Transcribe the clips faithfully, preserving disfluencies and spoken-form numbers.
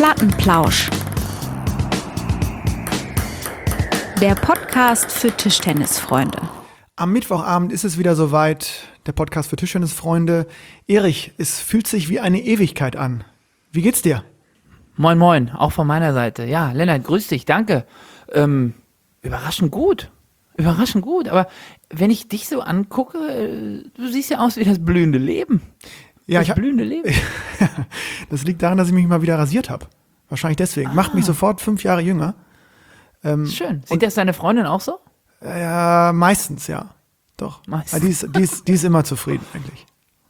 Plattenplausch. Der Podcast für Tischtennisfreunde. Am Mittwochabend ist es wieder soweit, der Podcast für Tischtennisfreunde. Erich, es fühlt sich wie eine Ewigkeit an. Wie geht's dir? Moin moin, auch von meiner Seite. Ja, Lennart, grüß dich, danke. Ähm, überraschend gut, überraschend gut. Aber wenn ich dich so angucke, äh, du siehst ja aus wie das blühende Leben. Ja, das ich hab, blühende Leben. Das liegt daran, dass ich mich mal wieder rasiert habe. Wahrscheinlich deswegen. Ah. Macht mich sofort fünf Jahre jünger. Ähm, Schön. Sieht das deine Freundin auch so? Ja, äh, meistens, ja. Doch. Meistens. Die ist, die, ist, die ist immer zufrieden eigentlich.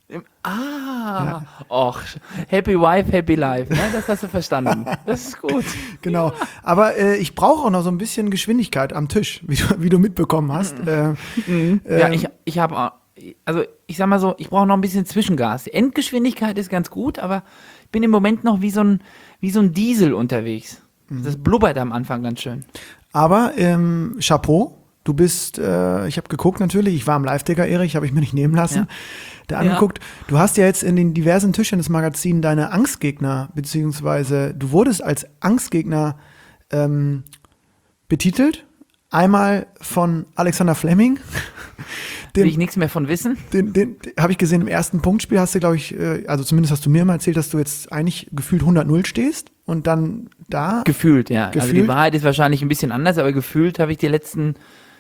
Ah, och, happy wife, happy life, ne? Das hast du verstanden. Das ist gut. Genau, aber äh, ich brauche auch noch so ein bisschen Geschwindigkeit am Tisch, wie du, wie du mitbekommen hast. Äh, mhm. äh, ja, ich, ich habe, also ich sag mal so, ich brauche noch ein bisschen Zwischengas. Die Endgeschwindigkeit ist ganz gut, aber ich bin im Moment noch wie so ein, wie so ein Diesel unterwegs. Mhm. Das blubbert am Anfang ganz schön. Aber ähm, Chapeau. Du bist, äh, ich habe geguckt natürlich, ich war im Live-Ticker, Erich, habe ich mir nicht nehmen lassen. Ja. Da angeguckt, ja. Du hast ja jetzt in den diversen Tischtennis-Magazinen deine Angstgegner, beziehungsweise du wurdest als Angstgegner ähm, betitelt. Einmal von Alexander Fleming. Den, Will ich nichts mehr von wissen? Den, den, den habe ich gesehen im ersten Punktspiel, hast du, glaube ich, äh, also zumindest hast du mir mal erzählt, dass du jetzt eigentlich gefühlt hundert null stehst und dann da. Gefühlt, ja. Gefühlt. Also die Wahrheit ist wahrscheinlich ein bisschen anders, aber gefühlt habe ich die letzten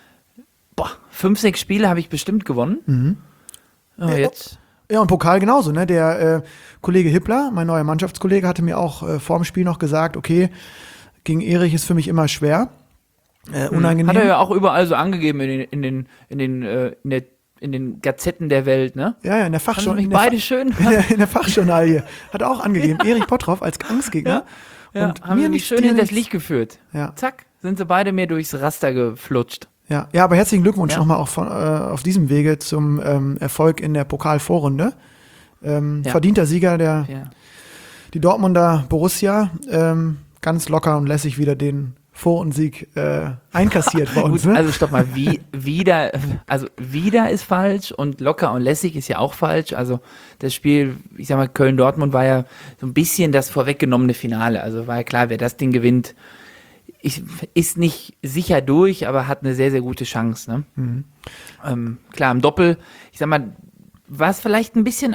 boah, fünf, sechs Spiele habe ich bestimmt gewonnen. Mhm. Oh, jetzt. Ja, und Pokal genauso, ne? Der äh, Kollege Hippler, mein neuer Mannschaftskollege, hatte mir auch äh, vor dem Spiel noch gesagt, okay, gegen Erich ist für mich immer schwer. Äh, unangenehm. Hat er ja auch überall so angegeben in den, in den, in den, äh, in der, in den Gazetten der Welt, ne? Ja, ja, in der Fachjournal. Beide Fa- schön. In der, in der Fachjournalie. Hat er auch angegeben, Erich Pottroff als Angstgegner. Ja, ja, und haben mir mich nicht schön in das Licht geführt. Ja. Zack, sind sie beide mir durchs Raster geflutscht. Ja, ja, aber herzlichen Glückwunsch ja. nochmal auch von, äh, auf diesem Wege zum ähm, Erfolg in der Pokalvorrunde. Ähm, ja. Verdienter Sieger der ja. die Dortmunder Borussia, ähm, ganz locker und lässig wieder den Vorrundensieg äh, einkassiert bei uns. Gut, ne? Also stopp mal, wie, wieder, also wieder ist falsch und locker und lässig ist ja auch falsch. Also das Spiel, ich sag mal, Köln-Dortmund war ja so ein bisschen das vorweggenommene Finale. Also war ja klar, wer das Ding gewinnt, Ich, ist nicht sicher durch, aber hat eine sehr, sehr gute Chance. Ne? Mhm. Ähm, klar, im Doppel, ich sag mal, war es vielleicht ein bisschen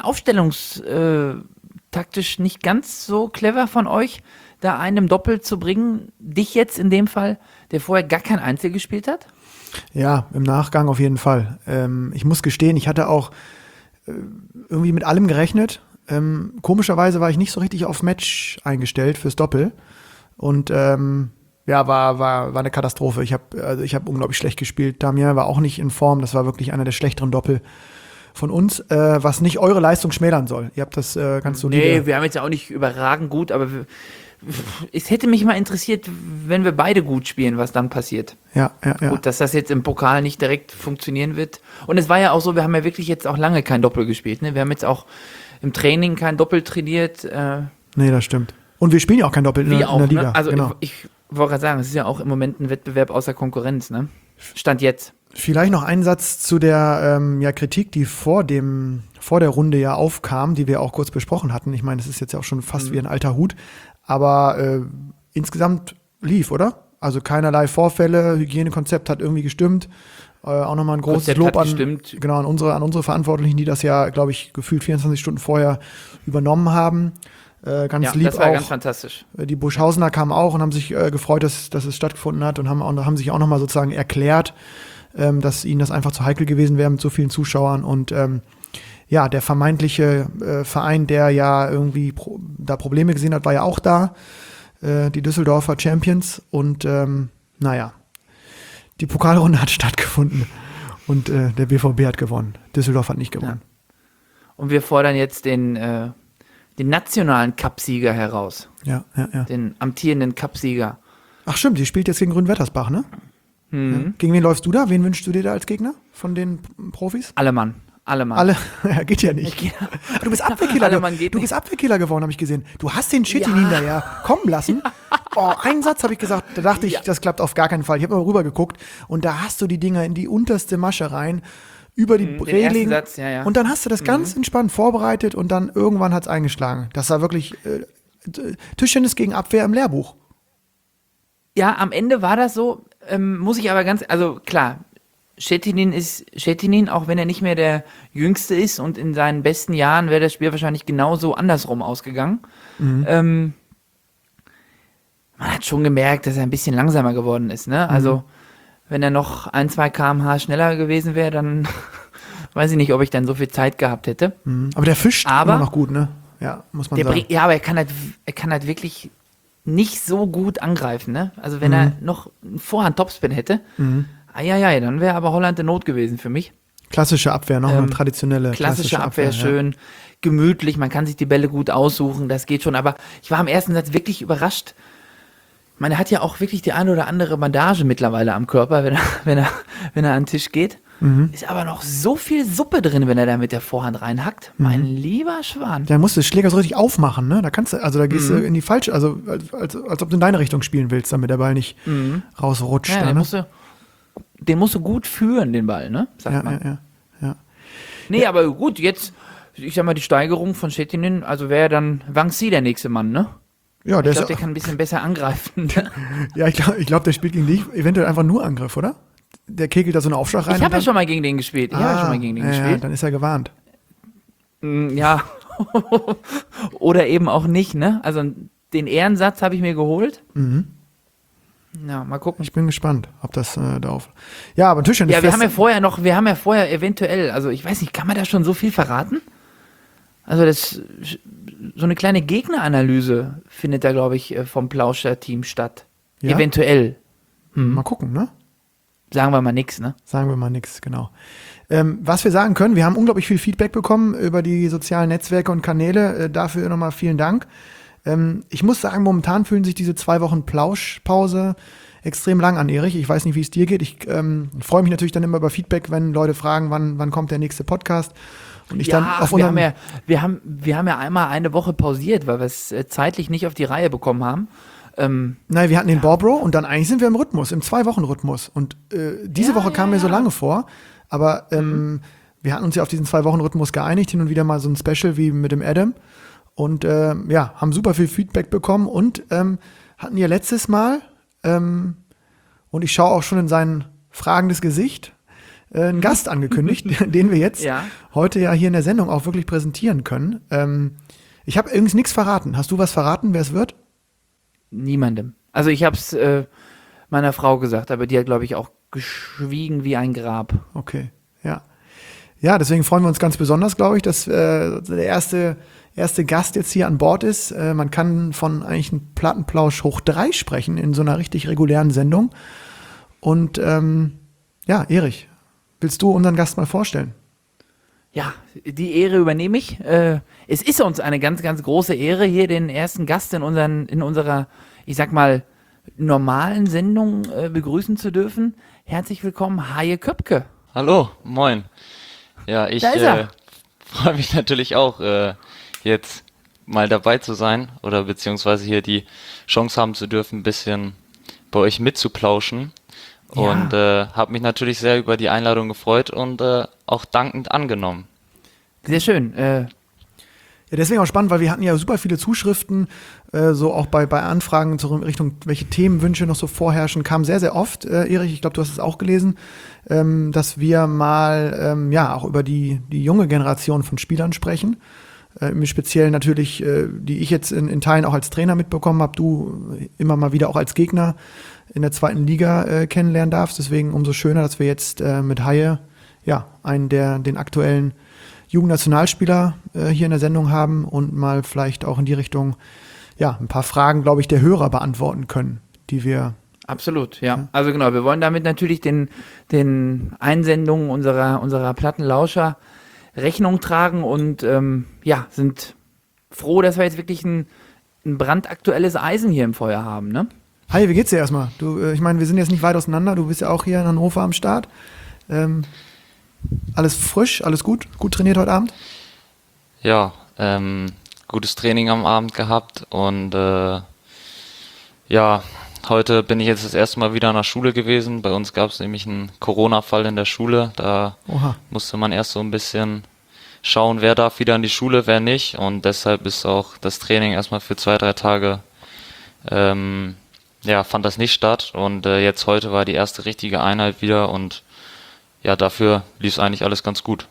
aufstellungstaktisch äh, nicht ganz so clever von euch, da einen im Doppel zu bringen, dich jetzt in dem Fall, der vorher gar kein Einzel gespielt hat? Ja, im Nachgang auf jeden Fall. Ähm, ich muss gestehen, ich hatte auch äh, irgendwie mit allem gerechnet. Ähm, komischerweise war ich nicht so richtig auf Match eingestellt fürs Doppel. Und ähm, Ja, war, war, war eine Katastrophe. Ich habe also ich hab unglaublich schlecht gespielt. Damien war auch nicht in Form. Das war wirklich einer der schlechteren Doppel von uns, äh, was nicht eure Leistung schmälern soll. Ihr habt das äh, ganz solide. Nee, wir haben jetzt auch nicht überragend gut, aber wir, es hätte mich mal interessiert, wenn wir beide gut spielen, was dann passiert. Ja, ja, ja. Gut, dass das jetzt im Pokal nicht direkt funktionieren wird. Und es war ja auch so, wir haben ja wirklich jetzt auch lange kein Doppel gespielt. Ne? Wir haben jetzt auch im Training kein Doppel trainiert. Äh, nee, das stimmt. Und wir spielen ja auch kein Doppel in, wie in auch, der Liga. Ne? Also genau. ich, ich wollte gerade sagen, es ist ja auch im Moment ein Wettbewerb außer Konkurrenz, ne? Stand jetzt. Vielleicht noch einen Satz zu der ähm, ja, Kritik, die vor dem vor der Runde ja aufkam, die wir auch kurz besprochen hatten. Ich meine, das ist jetzt ja auch schon fast mhm. wie ein alter Hut, aber äh, insgesamt lief, oder? Also keinerlei Vorfälle, Hygienekonzept hat irgendwie gestimmt. Äh, auch nochmal ein großes Konzept Lob an, gestimmt. genau, an, unsere, an unsere Verantwortlichen, die das ja, glaube ich, gefühlt vierundzwanzig Stunden vorher übernommen haben. Äh, ganz ja, lieb das war auch. ganz fantastisch. Die Buschhausener kamen auch und haben sich äh, gefreut, dass, dass es stattgefunden hat und haben, auch, haben sich auch nochmal sozusagen erklärt, ähm, dass ihnen das einfach zu heikel gewesen wäre mit so vielen Zuschauern. Und ähm, ja, der vermeintliche äh, Verein, der ja irgendwie pro, da Probleme gesehen hat, war ja auch da. Äh, die Düsseldorfer Champions. Und ähm, naja, die Pokalrunde hat stattgefunden und äh, der B V B hat gewonnen. Düsseldorf hat nicht gewonnen. Ja. Und wir fordern jetzt den äh, den nationalen Cupsieger heraus. Ja, ja, ja. Den amtierenden Cupsieger. Ach stimmt, die spielt jetzt gegen Grünwettersbach, ne? Mhm. Ja. Gegen wen läufst du da? Wen wünschst du dir da als Gegner von den Profis? Alle Mann. Alle Mann. Alle, ja, geht ja nicht. Geht, du bist Abwehrkiller, Alle ge- Mann geht du nicht. bist Abwehrkiller geworden, habe ich gesehen. Du hast den Chitin Ja. hinterher kommen lassen. Oh, einen Satz habe ich gesagt, da dachte ich, Ja. das klappt auf gar keinen Fall. Ich habe mal rüber geguckt und da hast du die Dinger in die unterste Masche rein, über die Den Reling. ersten Satz, ja, ja. Und dann hast du das ganz Mhm. entspannt vorbereitet und dann irgendwann hat es eingeschlagen. Das war wirklich äh, Tischtennis gegen Abwehr im Lehrbuch. Ja, am Ende war das so, ähm, muss ich aber ganz, also klar, Schettinin ist Schettinin, auch wenn er nicht mehr der Jüngste ist und in seinen besten Jahren wäre das Spiel wahrscheinlich genauso andersrum ausgegangen. Mhm. Ähm, man hat schon gemerkt, dass er ein bisschen langsamer geworden ist, ne? Mhm. Also, wenn er noch ein, zwei Kilometer pro Stunde schneller gewesen wäre, dann weiß ich nicht, ob ich dann so viel Zeit gehabt hätte. Mhm. Aber der fischt aber immer noch gut, ne? Ja, muss man der sagen. Bring, ja, aber er kann halt, er kann halt wirklich nicht so gut angreifen, ne? Also, wenn mhm. er noch einen Vorhand-Topspin hätte, mhm. Eieiei, dann wäre aber Holland in Not gewesen für mich. Klassische Abwehr, noch ähm, eine traditionelle. Klassische, klassische Abwehr, Abwehr schön, ja. Gemütlich, man kann sich die Bälle gut aussuchen, das geht schon. Aber ich war im ersten Satz wirklich überrascht. Ich meine, er hat ja auch wirklich die eine oder andere Bandage mittlerweile am Körper, wenn er, wenn er, wenn er an den Tisch geht. Mhm. Ist aber noch so viel Suppe drin, wenn er da mit der Vorhand reinhackt. Mhm. Mein lieber Schwan. Da musst du den Schläger so richtig aufmachen, ne? Da kannst du, also da gehst mhm. du in die falsche, also als, als, als ob du in deine Richtung spielen willst, damit der Ball nicht mhm. rausrutscht. Ja, da, den, ne? musst du, den musst du gut führen, den Ball, ne? Sagt ja, man. Ja, ja, ja. Nee, ja. aber gut, jetzt, ich sag mal, die Steigerung von Schettinin, also wäre dann Wang Si der nächste Mann, ne? Ja, der ich glaube, ist, der kann ein bisschen besser angreifen. Ja, ich glaube, ich glaub, der spielt gegen dich eventuell einfach nur Angriff, oder? Der kegelt da so einen Aufschlag rein. Ich habe ja schon mal gegen den gespielt. Ich ah, habe ja schon mal gegen den ja, gespielt. Ja, dann ist er gewarnt. Ja. Oder eben auch nicht, ne? Also den Ehrensatz habe ich mir geholt. Mhm. Ja, mal gucken. Ich bin gespannt, ob das äh, darauf. Ja, aber natürlich. Ja, wir haben ja vorher noch, wir haben ja vorher eventuell, also ich weiß nicht, kann man da schon so viel verraten? Also das, so eine kleine Gegneranalyse findet da, glaube ich, vom Plauscher-Team statt. Ja? Eventuell. Hm. Mal gucken, ne? Sagen wir mal nix, ne? Sagen wir mal nix, genau. Ähm, was wir sagen können, wir haben unglaublich viel Feedback bekommen über die sozialen Netzwerke und Kanäle. Äh, dafür nochmal vielen Dank. Ähm, ich muss sagen, momentan fühlen sich diese zwei Wochen Plauschpause extrem lang an, Erich. Ich weiß nicht, wie es dir geht. Ich ähm, freue mich natürlich dann immer über Feedback, wenn Leute fragen, wann, wann kommt der nächste Podcast. Und ich ja, dann auf wir, haben ja, wir, haben, wir haben ja einmal eine Woche pausiert, weil wir es äh, zeitlich nicht auf die Reihe bekommen haben. Ähm, Nein, wir hatten den Borbro und dann eigentlich sind wir im Rhythmus, im Zwei-Wochen-Rhythmus. Und äh, diese ja, Woche kam ja, mir so ja. lange vor, aber ähm, mhm. wir hatten uns ja auf diesen Zwei-Wochen-Rhythmus geeinigt, hin und wieder mal so ein Special wie mit dem Adam. Und äh, ja, haben super viel Feedback bekommen und ähm, hatten ja letztes Mal, ähm, und ich schaue auch schon in sein fragendes Gesicht, äh, einen Gast angekündigt, den wir jetzt ja. heute ja hier in der Sendung auch wirklich präsentieren können. Ähm, ich habe übrigens nichts verraten. Hast du was verraten, wer es wird? Niemandem. Also ich habe es äh, meiner Frau gesagt, aber die hat, glaube ich, auch geschwiegen wie ein Grab. Okay, ja. Ja, deswegen freuen wir uns ganz besonders, glaube ich, dass äh, der erste, erste Gast jetzt hier an Bord ist. Äh, man kann von eigentlich einem Plattenplausch hoch drei sprechen in so einer richtig regulären Sendung. Und ähm, ja, Erich, willst du unseren Gast mal vorstellen? Ja, die Ehre übernehme ich. Äh, es ist uns eine ganz, ganz große Ehre, hier den ersten Gast in, unseren, in unserer, ich sag mal, normalen Sendung äh, begrüßen zu dürfen. Herzlich willkommen, Haie Köpke. Hallo, moin. Ja, ich äh, freue mich natürlich auch, äh, jetzt mal dabei zu sein oder beziehungsweise hier die Chance haben zu dürfen, ein bisschen bei euch mitzuplauschen. Ja. Und äh, habe mich natürlich sehr über die Einladung gefreut und äh, auch dankend angenommen. Sehr schön. Äh, ja, deswegen auch spannend, weil wir hatten ja super viele Zuschriften, äh, so auch bei, bei Anfragen zur Richtung, welche Themenwünsche noch so vorherrschen, kam sehr, sehr oft, äh, Erich, ich glaube, du hast es auch gelesen, ähm, dass wir mal ähm, ja auch über die, die junge Generation von Spielern sprechen. Äh, im Speziellen natürlich, äh, die ich jetzt in, in Teilen auch als Trainer mitbekommen habe, du immer mal wieder auch als Gegner in der zweiten Liga äh, kennenlernen darfst. Deswegen umso schöner, dass wir jetzt äh, mit Haie ja, einen der den aktuellen Jugendnationalspieler äh, hier in der Sendung haben und mal vielleicht auch in die Richtung ja, ein paar Fragen, glaube ich, der Hörer beantworten können, die wir Absolut, ja. ja. Also genau, wir wollen damit natürlich den, den Einsendungen unserer, unserer Plattenlauscher Rechnung tragen und ähm, ja, sind froh, dass wir jetzt wirklich ein, ein brandaktuelles Eisen hier im Feuer haben, ne? Hi, wie geht's dir erstmal? Du, äh, ich meine, wir sind jetzt nicht weit auseinander, du bist ja auch hier in Hannover am Start. Ähm, alles frisch, alles gut? Gut trainiert heute Abend? Ja, ähm, gutes Training am Abend gehabt und äh, ja, heute bin ich jetzt das erste Mal wieder an der Schule gewesen. Bei uns gab es nämlich einen Corona-Fall in der Schule. Da Oha. musste man erst so ein bisschen schauen, wer darf wieder in die Schule, wer nicht. Und deshalb ist auch das Training erstmal für zwei, drei Tage, ähm, ja, fand das nicht statt. Und äh, jetzt heute war die erste richtige Einheit wieder und ja, dafür lief es eigentlich alles ganz gut.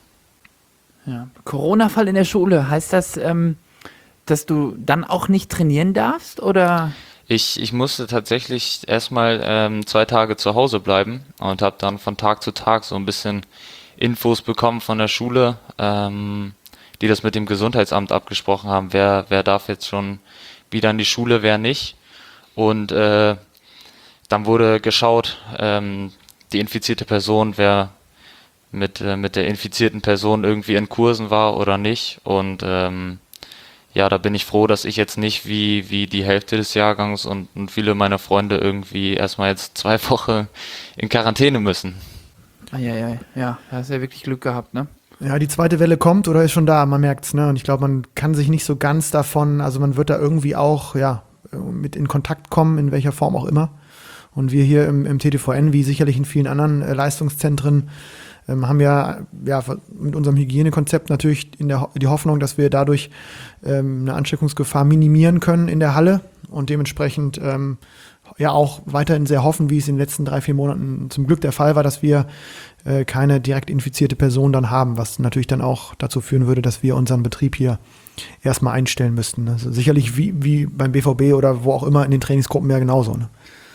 Ja. Corona-Fall in der Schule, heißt das, ähm, dass du dann auch nicht trainieren darfst, oder? Ich, ich musste tatsächlich erstmal ähm, zwei Tage zu Hause bleiben und habe dann von Tag zu Tag so ein bisschen Infos bekommen von der Schule, ähm, die das mit dem Gesundheitsamt abgesprochen haben, wer, wer darf jetzt schon wieder in die Schule, wer nicht. Und äh, dann wurde geschaut, ähm, die infizierte Person, wer mit, äh, mit der infizierten Person irgendwie in Kursen war oder nicht. Und ähm, ja, da bin ich froh, dass ich jetzt nicht wie, wie die Hälfte des Jahrgangs und, und viele meiner Freunde irgendwie erstmal jetzt zwei Wochen in Quarantäne müssen. Ah, ja, ja, ja, da hast du ja wirklich Glück gehabt, ne? Ja, die zweite Welle kommt oder ist schon da, man merkt's, ne? Und ich glaube, man kann sich nicht so ganz davon, also man wird da irgendwie auch, ja, mit in Kontakt kommen, in welcher Form auch immer. Und wir hier im, im T T V N, wie sicherlich in vielen anderen äh, Leistungszentren, ähm, haben ja, ja mit unserem Hygienekonzept natürlich in der, die Hoffnung, dass wir dadurch ähm, eine Ansteckungsgefahr minimieren können in der Halle und dementsprechend ähm, ja auch weiterhin sehr hoffen, wie es in den letzten drei, vier Monaten zum Glück der Fall war, dass wir äh, keine direkt infizierte Person dann haben, was natürlich dann auch dazu führen würde, dass wir unseren Betrieb hier erstmal einstellen müssten. Also sicherlich wie, wie beim B V B oder wo auch immer in den Trainingsgruppen ja genauso. Ne?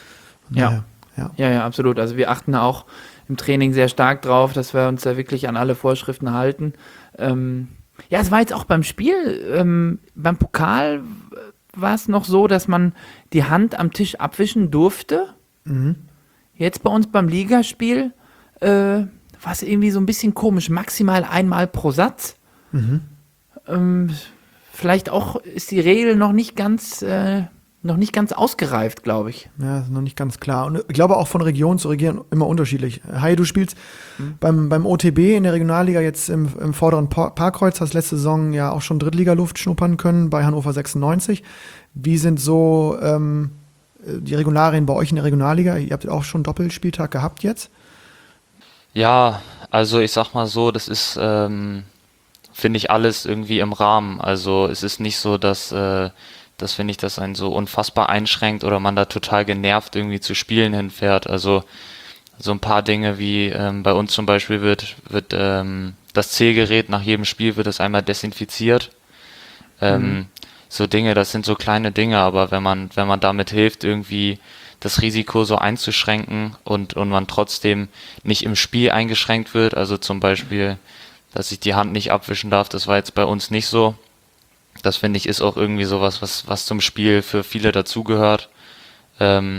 Ja. Daher, ja. Ja, ja, absolut. Also wir achten auch im Training sehr stark drauf, dass wir uns da wirklich an alle Vorschriften halten. Ähm, ja, es war jetzt auch beim Spiel, ähm, beim Pokal war es noch so, dass man die Hand am Tisch abwischen durfte. Mhm. Jetzt bei uns beim Ligaspiel äh, war es irgendwie so ein bisschen komisch, maximal einmal pro Satz. Mhm. Ähm, vielleicht auch ist die Regel noch nicht ganz, äh, noch nicht ganz ausgereift, glaube ich. Ja, ist noch nicht ganz klar. Und ich glaube auch von Region zu Region immer unterschiedlich. Hai, du spielst mhm. beim, beim O T B in der Regionalliga jetzt im, im vorderen Parkkreuz, hast letzte Saison ja auch schon Drittligaluft schnuppern können bei Hannover sechsundneunzig. Wie sind so ähm, die Regularien bei euch in der Regionalliga? Ihr habt auch schon Doppelspieltag gehabt jetzt? Ja, also ich sag mal so, das ist, ähm, finde ich, alles irgendwie im Rahmen. Also es ist nicht so, dass äh, das finde ich, das einen so unfassbar einschränkt oder man da total genervt irgendwie zu Spielen hinfährt. Also so ein paar Dinge wie ähm, bei uns zum Beispiel wird wird ähm, das Zählgerät nach jedem Spiel wird es einmal desinfiziert. Ähm, mhm. So Dinge, das sind so kleine Dinge, aber wenn man wenn man damit hilft, irgendwie das Risiko so einzuschränken und und man trotzdem nicht im Spiel eingeschränkt wird, also zum Beispiel, dass ich die Hand nicht abwischen darf, das war jetzt bei uns nicht so. Das finde ich ist auch irgendwie sowas, was, was zum Spiel für viele dazugehört. Ähm,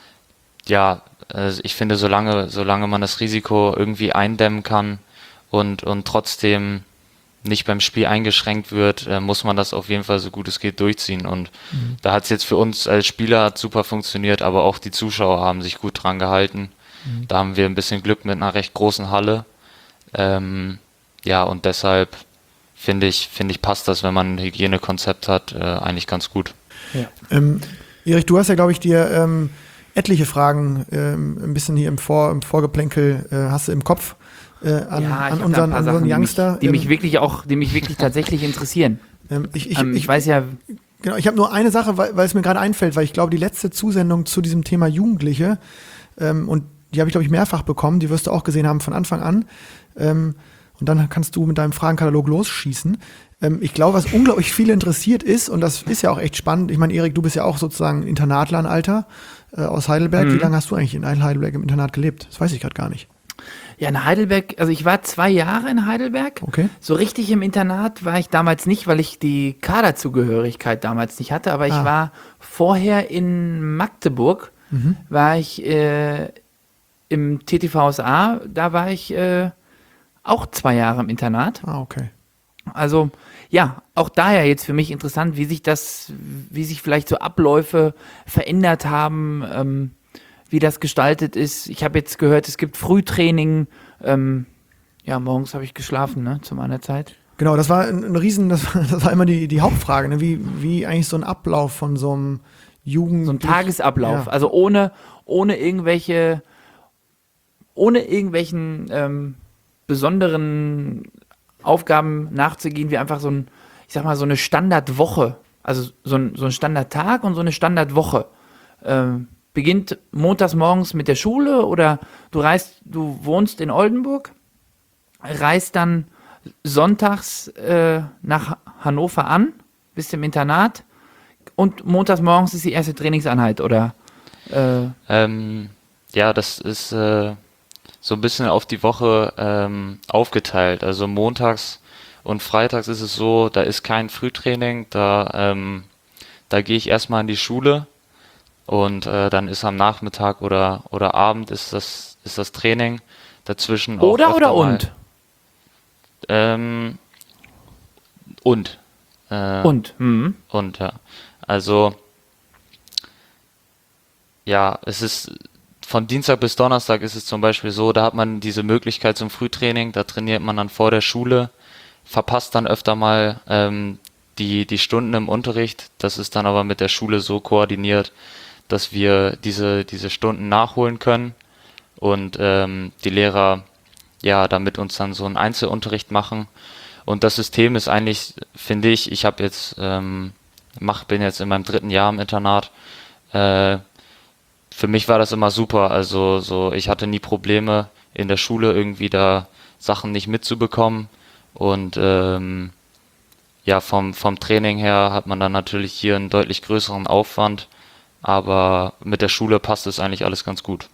ja, also ich finde, solange, solange man das Risiko irgendwie eindämmen kann und, und trotzdem nicht beim Spiel eingeschränkt wird, äh, muss man das auf jeden Fall so gut es geht durchziehen. Und mhm. da hat es jetzt für uns als Spieler super funktioniert, aber auch die Zuschauer haben sich gut dran gehalten. Mhm. Da haben wir ein bisschen Glück mit einer recht großen Halle. Ähm, ja, und deshalb finde ich, finde ich, passt das, wenn man ein Hygienekonzept hat, äh, eigentlich ganz gut. Ja. Ähm, Erich, du hast ja, glaube ich, dir ähm, etliche Fragen ähm, ein bisschen hier im, Vor, im Vorgeplänkel äh, hast du im Kopf äh, an, ja, an unseren, an unseren Youngster. Die mich, die mich wirklich auch, die mich wirklich tatsächlich interessieren. Ähm, ich, ich, ähm, ich, ich weiß ja... Genau, ich habe nur eine Sache, weil, weil es mir gerade einfällt, weil ich glaube, die letzte Zusendung zu diesem Thema Jugendliche, ähm, und die habe ich, glaube ich, mehrfach bekommen, die wirst du auch gesehen haben von Anfang an, ähm, und dann kannst du mit deinem Fragenkatalog losschießen. Ähm, ich glaube, was unglaublich viele interessiert ist, und das ist ja auch echt spannend, ich meine, Erik, du bist ja auch sozusagen Internatler in Alter äh, aus Heidelberg. Mhm. Wie lange hast du eigentlich in Heidelberg im Internat gelebt? Das weiß ich gerade gar nicht. Ja, in Heidelberg, also ich war zwei Jahre in Heidelberg. Okay. So richtig im Internat war ich damals nicht, weil ich die Kaderzugehörigkeit damals nicht hatte, aber ich ah. war vorher in Magdeburg, mhm. war ich äh, im T T V S A, da war ich äh, auch zwei Jahre im Internat. Ah, okay. Also, ja, auch daher jetzt für mich interessant, wie sich das, wie sich vielleicht so Abläufe verändert haben, ähm, wie das gestaltet ist. Ich habe jetzt gehört, es gibt Frühtraining. Ähm, ja, morgens habe ich geschlafen, ne, zu meiner Zeit. Genau, das war ein, ein Riesen, das war, das war immer die, die Hauptfrage, ne? wie, wie eigentlich so ein Ablauf von so einem Jugend... So ein Tagesablauf, ja. also ohne, ohne irgendwelche, ohne irgendwelchen ähm, besonderen Aufgaben nachzugehen, wie einfach so ein, ich sag mal, so eine Standardwoche, also so ein, so ein Standardtag und so eine Standardwoche. Ähm, beginnt montags morgens mit der Schule oder du reist, du wohnst in Oldenburg, reist dann sonntags äh, nach Hannover an, bist im Internat und montags morgens ist die erste Trainingseinheit, oder? Äh, Ähm, ja, das ist äh, so ein bisschen auf die Woche ähm, aufgeteilt. Also montags und freitags ist es so, da ist kein Frühtraining, da, ähm, da gehe ich erstmal in die Schule und äh, dann ist am Nachmittag oder, oder Abend ist das, ist das Training. Dazwischen auch oder öfter oder mal, und? Ähm, und. Äh, Und. Mhm. Und, ja. Also, ja, es ist von Dienstag bis Donnerstag ist es zum Beispiel so, da hat man diese Möglichkeit zum Frühtraining, da trainiert man dann vor der Schule, verpasst dann öfter mal ähm, die, die Stunden im Unterricht. Das ist dann aber mit der Schule so koordiniert, dass wir diese, diese Stunden nachholen können und ähm, die Lehrer ja, damit uns dann so einen Einzelunterricht machen. Und das System ist eigentlich, finde ich, ich habe jetzt, ähm, mach, bin jetzt in meinem dritten Jahr im Internat. Äh, für mich war das immer super. Also so, ich hatte nie Probleme in der Schule irgendwie da Sachen nicht mitzubekommen. Und ähm, ja, vom vom Training her hat man dann natürlich hier einen deutlich größeren Aufwand. Aber mit der Schule passt es eigentlich alles ganz gut.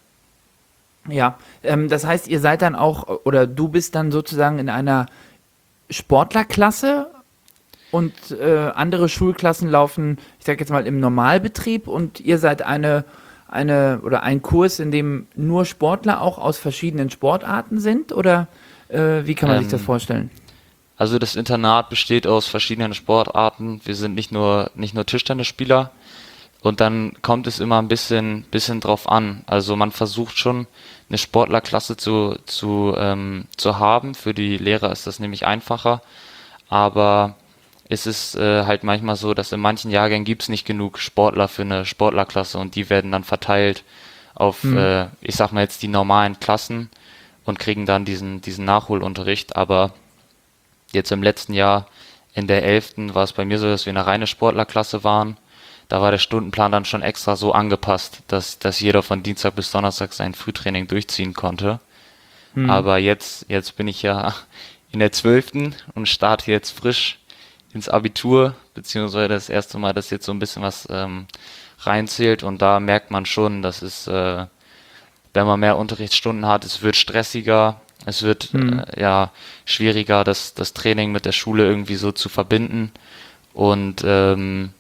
Ja, ähm, das heißt, ihr seid dann auch, oder du bist dann sozusagen in einer Sportlerklasse und äh, andere Schulklassen laufen, ich sag jetzt mal, im Normalbetrieb und ihr seid eine, eine oder ein Kurs, in dem nur Sportler auch aus verschiedenen Sportarten sind, oder äh, wie kann man Ähm, sich das vorstellen? Also das Internat besteht aus verschiedenen Sportarten. Wir sind nicht nur nicht nur Tischtennisspieler. Und dann kommt es immer ein bisschen, bisschen drauf an. Also man versucht schon eine Sportlerklasse zu, zu, ähm, zu haben. Für die Lehrer ist das nämlich einfacher. Aber es ist äh, halt manchmal so, dass in manchen Jahrgängen gibt es nicht genug Sportler für eine Sportlerklasse und die werden dann verteilt auf, Mhm. äh, ich sag mal jetzt die normalen Klassen und kriegen dann diesen, diesen Nachholunterricht. Aber jetzt im letzten Jahr in der elften war es bei mir so, dass wir eine reine Sportlerklasse waren. Da war der Stundenplan dann schon extra so angepasst, dass, dass jeder von Dienstag bis Donnerstag sein Frühtraining durchziehen konnte. Hm. Aber jetzt, jetzt bin ich ja in der zwölften und starte jetzt frisch ins Abitur, beziehungsweise das erste Mal, dass jetzt so ein bisschen was ähm, reinzählt. Und da merkt man schon, dass es, äh, wenn man mehr Unterrichtsstunden hat, es wird stressiger, es wird Hm. äh, ja schwieriger, das, das Training mit der Schule irgendwie so zu verbinden. Und ähm,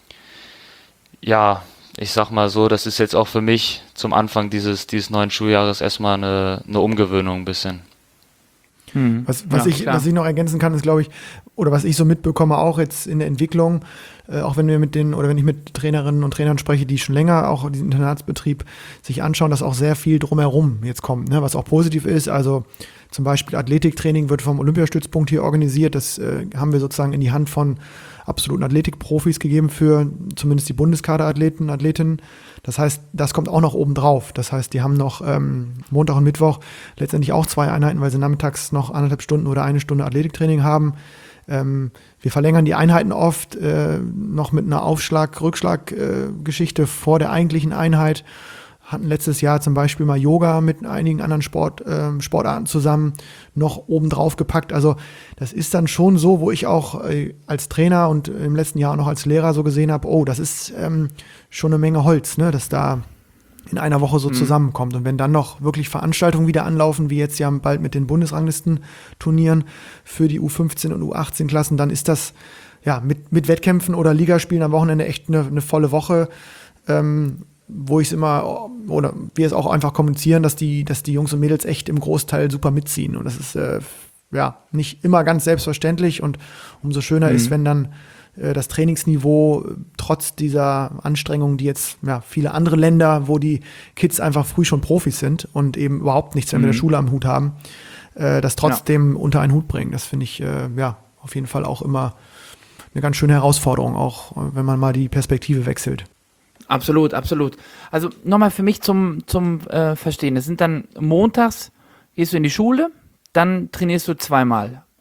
ja, ich sag mal so, das ist jetzt auch für mich zum Anfang dieses, dieses neuen Schuljahres erstmal eine, eine Umgewöhnung ein bisschen. Hm. Was, was, Ja, ich, klar. was ich noch ergänzen kann, ist, glaube ich, oder was ich so mitbekomme, auch jetzt in der Entwicklung, äh, auch wenn wir mit den, oder wenn ich mit Trainerinnen und Trainern spreche, die schon länger auch diesen Internatsbetrieb sich anschauen, dass auch sehr viel drumherum jetzt kommt, ne, was auch positiv ist. Also zum Beispiel Athletiktraining wird vom Olympiastützpunkt hier organisiert. Das äh, haben wir sozusagen in die Hand von absoluten Athletikprofis gegeben für zumindest die Bundeskaderathleten, Athletinnen. Das heißt, das kommt auch noch oben drauf. Das heißt, die haben noch ähm, Montag und Mittwoch letztendlich auch zwei Einheiten, weil sie nachmittags noch anderthalb Stunden oder eine Stunde Athletiktraining haben. Ähm, wir verlängern die Einheiten oft äh, noch mit einer Aufschlag-Rückschlag-Geschichte äh, vor der eigentlichen Einheit. Hatten letztes Jahr zum Beispiel mal Yoga mit einigen anderen Sport, ähm, Sportarten zusammen noch oben drauf gepackt. Also das ist dann schon so, wo ich auch äh, als Trainer und im letzten Jahr auch noch als Lehrer so gesehen habe, oh, das ist ähm, schon eine Menge Holz, ne, dass da in einer Woche so Mhm. zusammenkommt. Und wenn dann noch wirklich Veranstaltungen wieder anlaufen, wie jetzt ja bald mit den Bundesranglistenturnieren für die U fünfzehn und U achtzehn Klassen, dann ist das ja mit, mit Wettkämpfen oder Ligaspielen am Wochenende echt eine, eine volle Woche. Ähm, wo ich es immer, oder wir es auch einfach kommunizieren, dass die, dass die Jungs und Mädels echt im Großteil super mitziehen. Und das ist äh, ja nicht immer ganz selbstverständlich und umso schöner Mhm. ist, wenn dann äh, das Trainingsniveau äh, trotz dieser Anstrengungen, die jetzt ja viele andere Länder, wo die Kids einfach früh schon Profis sind und eben überhaupt nichts mehr mit der Mhm. Schule am Hut haben, äh, das trotzdem unter einen Hut bringen. Das finde ich äh, ja auf jeden Fall auch immer eine ganz schöne Herausforderung, auch äh, wenn man mal die Perspektive wechselt. Absolut, absolut. Also nochmal für mich zum, zum äh, Verstehen. Es sind dann montags, gehst du in die Schule, dann trainierst du zweimal.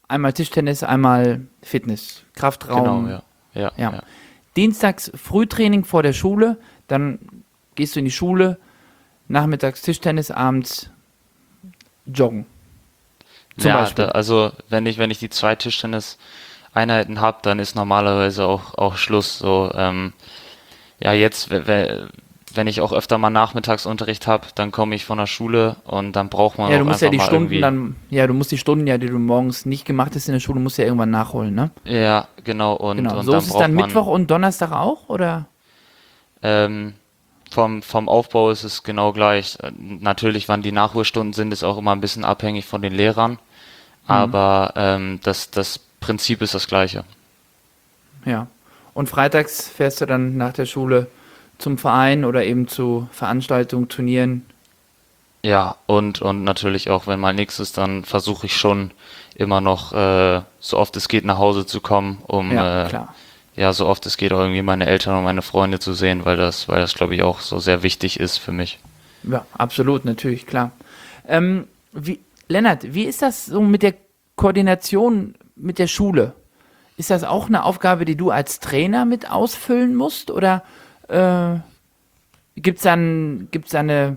einmal Tischtennis, einmal Fitness, Kraftraum. Genau, ja. Ja, Ja. ja. Dienstags Frühtraining vor der Schule, dann gehst du in die Schule, nachmittags Tischtennis, abends joggen. Zum ja Beispiel. da, also wenn ich, wenn ich die zwei Tischtennis-Einheiten habe, dann ist normalerweise auch, auch Schluss. So, ähm, ja, jetzt, we- we- wenn ich auch öfter mal Nachmittagsunterricht habe, dann komme ich von der Schule und dann braucht man Ja, auch du musst einfach ja die mal Stunden irgendwie. dann, ja, du musst die Stunden ja, die du morgens nicht gemacht hast in der Schule, musst du ja irgendwann nachholen, ne? Ja, genau. Und, Genau. und So dann ist es braucht dann man, Mittwoch und Donnerstag auch, oder? Ähm, vom, vom Aufbau ist es genau gleich. Äh, Natürlich, wann die Nachholstunden sind, ist auch immer ein bisschen abhängig von den Lehrern. Aber ähm, das, das Prinzip ist das gleiche. Ja. Und freitags fährst du dann nach der Schule zum Verein oder eben zu Veranstaltungen, Turnieren. Ja, und, und natürlich auch, wenn mal nichts ist, dann versuche ich schon immer noch, äh, so oft es geht, nach Hause zu kommen, um Ja, äh, klar. ja, so oft es geht, auch irgendwie meine Eltern und meine Freunde zu sehen, weil das, weil das, glaube ich, auch so sehr wichtig ist für mich. Ja, absolut, natürlich, klar. Ähm, wie, Lennart, wie ist das so mit der Koordination mit der Schule? Ist das auch eine Aufgabe, die du als Trainer mit ausfüllen musst? Oder äh, gibt es dann gibt's da eine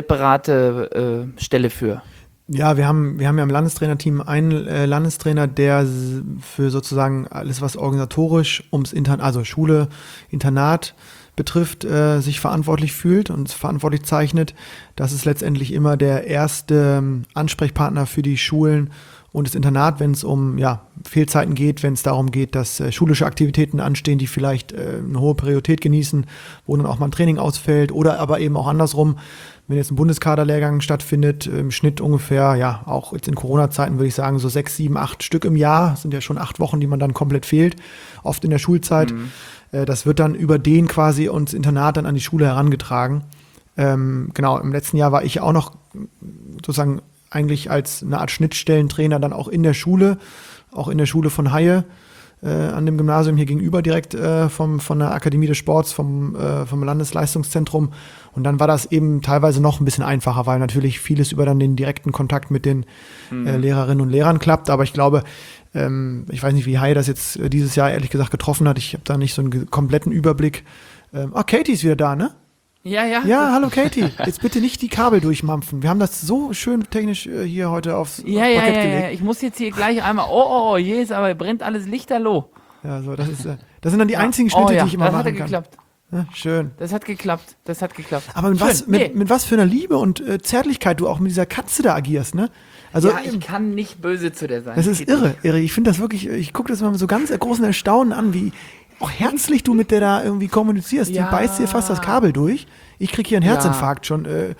separate äh, Stelle für? Ja, wir haben, wir haben ja im Landestrainerteam einen äh, Landestrainer, der s- für sozusagen alles, was organisatorisch ums Internat, also Schule, Internat betrifft, äh, sich verantwortlich fühlt und verantwortlich zeichnet. Das ist letztendlich immer der erste ähm, Ansprechpartner für die Schulen und das Internat, wenn es um ja, Fehlzeiten geht, wenn es darum geht, dass äh, schulische Aktivitäten anstehen, die vielleicht äh, eine hohe Priorität genießen, wo dann auch mal ein Training ausfällt oder aber eben auch andersrum, wenn jetzt ein Bundeskaderlehrgang stattfindet, im Schnitt ungefähr, ja, auch jetzt in Corona-Zeiten würde ich sagen, so sechs, sieben, acht Stück im Jahr, das sind ja schon acht Wochen, die man dann komplett fehlt, oft in der Schulzeit. Äh, das wird dann über den quasi uns Internat dann an die Schule herangetragen. Ähm, genau, im letzten Jahr war ich auch noch sozusagen eigentlich als eine Art Schnittstellentrainer dann auch in der Schule, auch in der Schule von Haie, äh, an dem Gymnasium hier gegenüber direkt äh, vom, von der Akademie des Sports, vom, äh, vom Landesleistungszentrum. Und dann war das eben teilweise noch ein bisschen einfacher, weil natürlich vieles über dann den direkten Kontakt mit den äh, Lehrerinnen und Lehrern klappt. Aber ich glaube, ähm, ich weiß nicht, wie Haie das jetzt äh, dieses Jahr ehrlich gesagt getroffen hat. Ich habe da nicht so einen ge- kompletten Überblick. Ähm, ah, Katie ist wieder da, ne? Ja, ja. Ja, hallo Katie. Jetzt bitte nicht die Kabel durchmampfen. Wir haben das so schön technisch äh, hier heute aufs Ja, ja, Parkett ja, gelegt. ja. Ich muss jetzt hier gleich einmal. Oh, oh, oh, je, ist aber brennt alles lichterloh. Ja, so, das, ist, äh, das sind dann die einzigen Schnitte, oh, ja, die ich immer das hat machen kann. geklappt. Ja, schön. Das hat geklappt. Das hat geklappt. Aber mit Schön. was, mit, Nee. mit was für einer Liebe und äh, Zärtlichkeit du auch mit dieser Katze da agierst, ne? Also ja, ich kann nicht böse zu der sein. das ist Geht irre, nicht. irre. Ich finde das wirklich, ich gucke das mal mit so ganz großen Erstaunen an, wie auch herzlich du mit der da irgendwie kommunizierst. Ja. Die beißt dir fast das Kabel durch. Ich krieg hier einen Ja. Herzinfarkt schon, äh,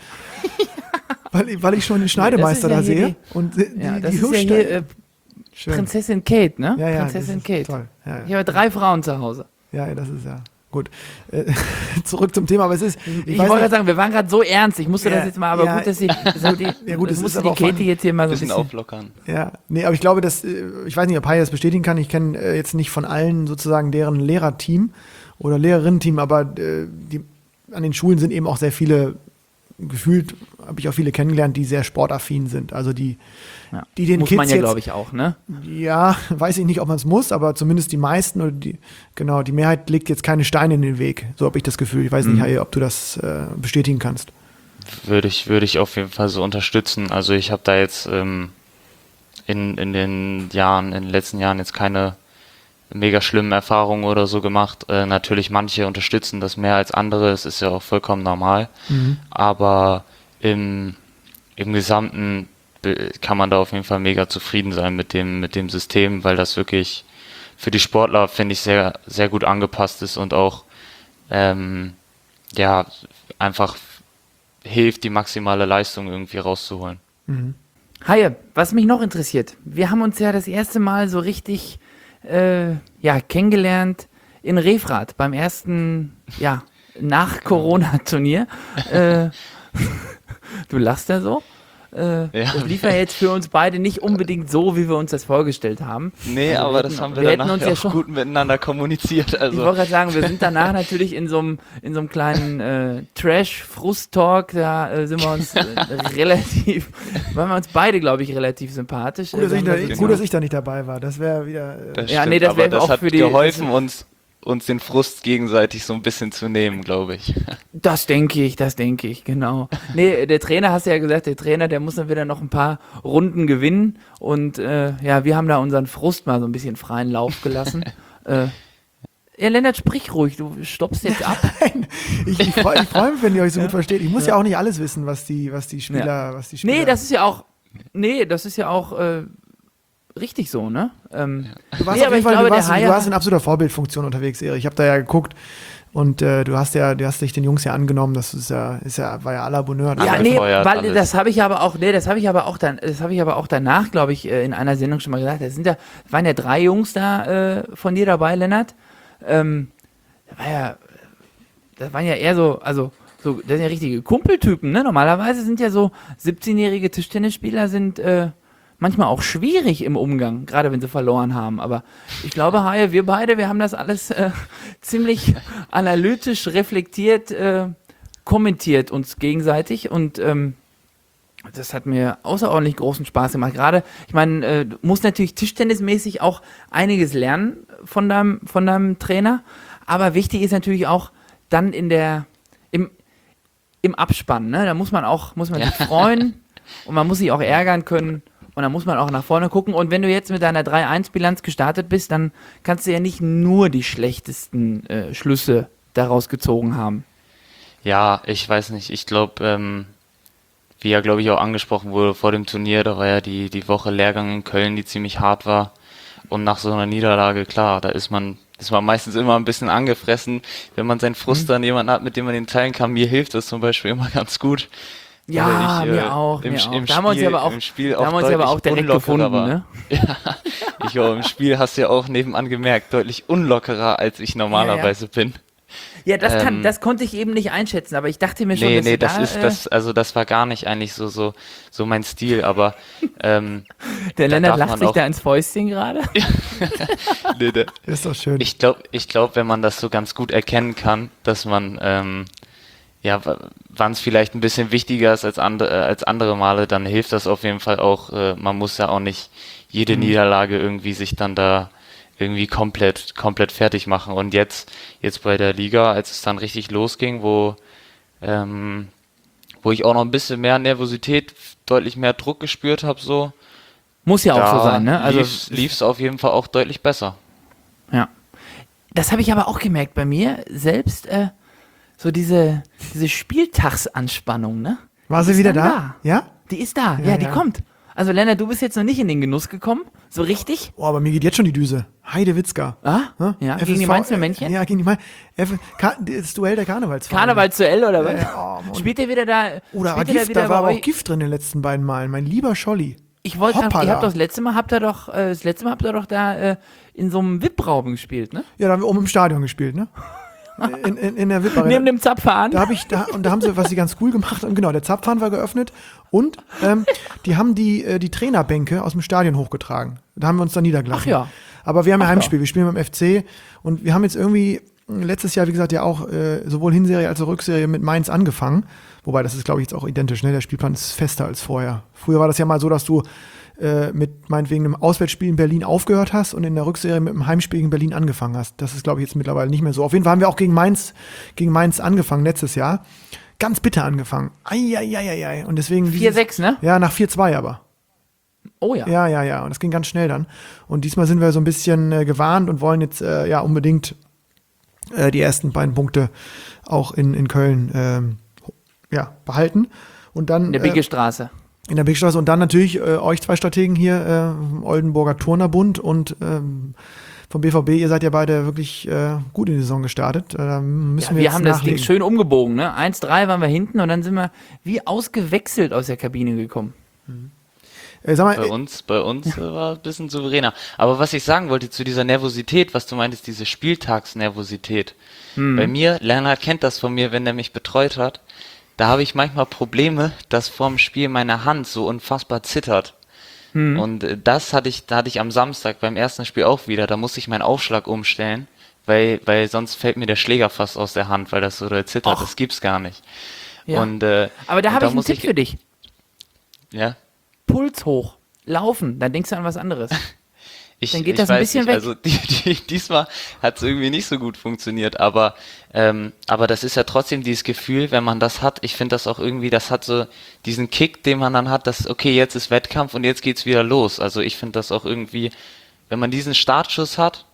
weil, ich- weil ich schon den Schneidemeister Das da ist ja hier sehe. Und äh, die, Ja, das die ist ja Hirschsteine- hier äh, Schön. Prinzessin Kate, ne? Ja, ja, Prinzessin das ist Kate. toll. Ja, ja. Ich habe drei Frauen zu Hause. Ja, ja, das ist ja gut. Äh, zurück zum Thema, aber es ist. Ich, weiß wollte gerade nicht- sagen, wir waren gerade so ernst. Ich musste Ja, das jetzt mal, aber ja. gut, dass sie. So die, Ja, gut, das es musste ist die aber auch vor Katie allem jetzt hier mal so ein Bisschen bisschen. auflockern. Ja, nee, aber ich glaube, dass, äh, ich weiß nicht, ob Hai das bestätigen kann, ich kenne äh, jetzt nicht von allen sozusagen deren Lehrerteam oder Lehrerinnen-Team, aber äh, die, an den Schulen sind eben auch sehr viele, gefühlt habe ich auch viele kennengelernt, die sehr sportaffin sind. Also die, Ja. die den Muss Kids man ja, jetzt, glaube ich, auch, ne? ja, weiß ich nicht, ob man es muss, aber zumindest die meisten oder die, genau, die Mehrheit legt jetzt keine Steine in den Weg. So habe ich das Gefühl. Ich weiß nicht, Hai, ob du das äh, bestätigen kannst. Würde ich, würde ich auf jeden Fall so unterstützen. Also ich habe da jetzt ähm, in, in den Jahren, in den letzten Jahren jetzt keine mega schlimmen Erfahrungen oder so gemacht. Äh, natürlich manche unterstützen das mehr als andere, es ist ja auch vollkommen normal. Aber im, im Gesamten be- kann man da auf jeden Fall mega zufrieden sein mit dem, mit dem System, weil das wirklich für die Sportler, finde ich, sehr, sehr gut angepasst ist und auch ähm, ja, einfach hilft, die maximale Leistung irgendwie rauszuholen. Haie, was mich noch interessiert, wir haben uns ja das erste Mal so richtig äh, ja, kennengelernt in Refrath beim ersten, ja, nach-Corona-Turnier. äh, du lachst ja so. Äh, Ja. Das lief ja jetzt für uns beide nicht unbedingt so, wie wir uns das vorgestellt haben. Nee, Also aber wir das hätten- haben wir, wir hätten danach uns ja ja auch schon- gut miteinander kommuniziert. Ich Also wollte gerade sagen, wir sind danach natürlich in so einem in so einem kleinen äh, Trash-Frust-Talk, da äh, sind wir uns äh, relativ, waren wir uns beide, glaube ich, relativ sympathisch. Gut, dass, Äh, ich wir da, haben das gut, jetzt dass ich da nicht dabei war. Das wäre wieder. Äh, das Ja, stimmt, nee, das aber wäre das auch hat für die- geholfen, uns, uns den Frust gegenseitig so ein bisschen zu nehmen, glaube ich. Das denke ich, das denke ich, genau. Nee, der Trainer, hast du ja gesagt, der Trainer, der muss dann wieder noch ein paar Runden gewinnen und äh, ja, wir haben da unseren Frust mal so ein bisschen freien Lauf gelassen. äh, ja, Lennart, sprich ruhig, du stoppst jetzt ab. Nein, ich, ich freue ich freu mich, wenn ihr euch so gut versteht. Ich muss ja. auch nicht alles wissen, was die, was die Spieler, was die Spieler. Nee, das ist ja auch, nee, das ist ja auch äh, richtig so, ne? Ähm, Du warst nee, auf aber jeden ich Fall, glaube, du warst, der du Haier- warst in absoluter Vorbildfunktion unterwegs, Erik. Ich habe da ja geguckt und äh, du hast ja, du hast dich den Jungs ja angenommen. Das ist ja, ist ja, war ja à la Bonheur. Ja, Alle nee, gefeuert, weil alles. das habe ich aber auch, nee, das habe ich aber auch dann, das habe ich aber auch danach, glaube ich, äh, in einer Sendung schon mal gesagt. Da sind ja, waren ja drei Jungs da äh, von dir dabei, Lennart. Ähm, da war ja, das waren ja eher so, also so, das sind ja richtige Kumpeltypen, ne? Normalerweise sind ja so siebzehnjährige Tischtennisspieler sind äh, manchmal auch schwierig im Umgang, gerade wenn sie verloren haben. Aber ich glaube, Haie, wir beide, wir haben das alles äh, ziemlich analytisch reflektiert äh, kommentiert uns gegenseitig und ähm, das hat mir außerordentlich großen Spaß gemacht. Gerade, ich meine, äh, du musst natürlich tischtennismäßig auch einiges lernen von deinem, von deinem Trainer, aber wichtig ist natürlich auch dann in der, im, im Abspann, ne? Da muss man auch, muss man sich freuen und man muss sich auch ärgern können und dann muss man auch nach vorne gucken und wenn du jetzt mit deiner drei eins Bilanz gestartet bist, dann kannst du ja nicht nur die schlechtesten äh, Schlüsse daraus gezogen haben. Ja, ich weiß nicht. Ich glaube, ähm, wie ja, glaube ich, auch angesprochen wurde vor dem Turnier, da war ja die, die Woche Lehrgang in Köln, die ziemlich hart war. Und nach so einer Niederlage, klar, da ist man, ist man meistens immer ein bisschen angefressen, wenn man seinen Frust dann jemanden hat, mit dem man den teilen kann. Mir hilft das zum Beispiel immer ganz gut. Ja, weil ich, mir äh, auch, im, mir im auch. Spiel, Da haben wir uns ja aber auch, im Spiel da haben wir uns deutlich aber auch direkt unlockerer gefunden, war. ne? Ja, ich war im Spiel, hast du ja auch nebenan gemerkt, deutlich unlockerer, als ich normalerweise bin. Ja, das kann, Ähm, das konnte ich eben nicht einschätzen, aber ich dachte mir schon, Nee, dass nee, du das da, ist äh, das, also das war gar nicht eigentlich so, so, so mein Stil, aber ähm, der da Lennart darf lacht man sich auch- da ins Fäustchen gerade. nee, der, Ist doch schön. ich glaube, ich glaub, wenn man das so ganz gut erkennen kann, dass man, ähm, ja, wann es vielleicht ein bisschen wichtiger ist als andere, äh, als andere Male, dann hilft das auf jeden Fall auch. Äh, man muss ja auch nicht jede Niederlage irgendwie sich dann da irgendwie komplett, komplett fertig machen. Und jetzt, jetzt bei der Liga, als es dann richtig losging, wo, ähm, wo ich auch noch ein bisschen mehr Nervosität, deutlich mehr Druck gespürt habe, so, Muss ja auch da so sein, ne? Also, lief es auf jeden Fall auch deutlich besser. ja. Das habe ich aber auch gemerkt bei mir selbst, äh, so diese, diese Spieltagsanspannung, ne? War Die sie ist wieder dann da? Ja? Die ist da, ja, Ja, die ja. kommt. Also Lennart, du bist jetzt noch nicht in den Genuss gekommen, so richtig? Oh, aber mir geht jetzt schon die Düse. Heidewitzka. Ah, Hä? ja, F S gegen die V Mainzer Männchen? Ja, gegen die Mainzer. Das Duell der Karnevalsvereine. Karnevalsduell oder was? Äh, oh, Mann. Spielt ihr wieder da? Oder aber spielt ihr Gift, wieder da war bei aber auch euch? Gift drin in den letzten beiden Malen. Mein lieber Scholli. Ich wollte, ihr Hoppala. habt doch das letzte Mal habt ihr doch, äh, das letzte Mal habt ihr doch da äh, in so einem V I P-Raum gespielt, ne? Ja, da haben wir oben im Stadion gespielt, ne? In, in, in der V I P-Arena. Neben dem Zapfhahn. Da habe ich da und da haben sie, was sie ganz cool gemacht haben, genau, der Zapfhahn war geöffnet und ähm, die haben die äh, die Trainerbänke aus dem Stadion hochgetragen. Da haben wir uns dann niedergelassen. Ach ja. Aber wir haben ja Ach Heimspiel, ja. wir spielen beim F C und wir haben jetzt irgendwie letztes Jahr, wie gesagt, ja auch äh, sowohl Hinserie als auch Rückserie mit Mainz angefangen. Wobei, das ist, glaube ich, jetzt auch identisch, ne? Der Spielplan ist fester als vorher. Früher war das ja mal so, dass du äh, mit meinetwegen einem Auswärtsspiel in Berlin aufgehört hast und in der Rückserie mit einem Heimspiel in Berlin angefangen hast. Das ist, glaube ich, jetzt mittlerweile nicht mehr so. Auf jeden Fall haben wir auch gegen Mainz, gegen Mainz angefangen letztes Jahr. Ganz bitter angefangen. Eieieiei. Und deswegen vier dieses- sechs, ne? Ja, nach vier zwei aber. Oh ja. Ja, ja, ja. Und das ging ganz schnell dann. Und diesmal sind wir so ein bisschen äh, gewarnt und wollen jetzt äh, ja unbedingt äh, die ersten beiden Punkte auch in, in Köln ähm, ja, behalten. Und dann In der äh, Bigge Straße. in der Bigstraße und dann natürlich äh, euch zwei Strategen hier, äh, im Oldenburger Turnerbund und ähm, vom B V B, ihr seid ja beide wirklich äh, gut in die Saison gestartet. Äh, da müssen Ja, wir wir jetzt haben das nachlegen. Ding schön umgebogen, ne? eins drei waren wir hinten und dann sind wir wie ausgewechselt aus der Kabine gekommen. Äh, sag mal, Bei äh, uns, bei uns äh, war es ein bisschen souveräner. Aber was ich sagen wollte zu dieser Nervosität, was du meintest, diese Spieltagsnervosität. Hm. Bei mir, Lennart kennt das von mir, wenn er mich betreut hat. da habe ich manchmal Probleme, dass vorm Spiel meine Hand so unfassbar zittert. Hm. Und äh, das hatte ich, da hatte ich am Samstag beim ersten Spiel auch wieder, da musste ich meinen Aufschlag umstellen, weil, weil sonst fällt mir der Schläger fast aus der Hand, weil das so da zittert, Och. das gibt's gar nicht. Ja. Und, äh, Aber da und habe ich einen muss Tipp für dich. Ja, Puls hoch. Laufen, dann denkst du an was anderes. ich, Dann geht ich das ein weiß bisschen nicht, weg. also die, die, diesmal hat es irgendwie nicht so gut funktioniert, aber, ähm, aber das ist ja trotzdem dieses Gefühl, wenn man das hat, ich finde das auch irgendwie, das hat so diesen Kick, den man dann hat, dass, okay, jetzt ist Wettkampf und jetzt geht's wieder los. Also ich finde das auch irgendwie, wenn man diesen Startschuss hat,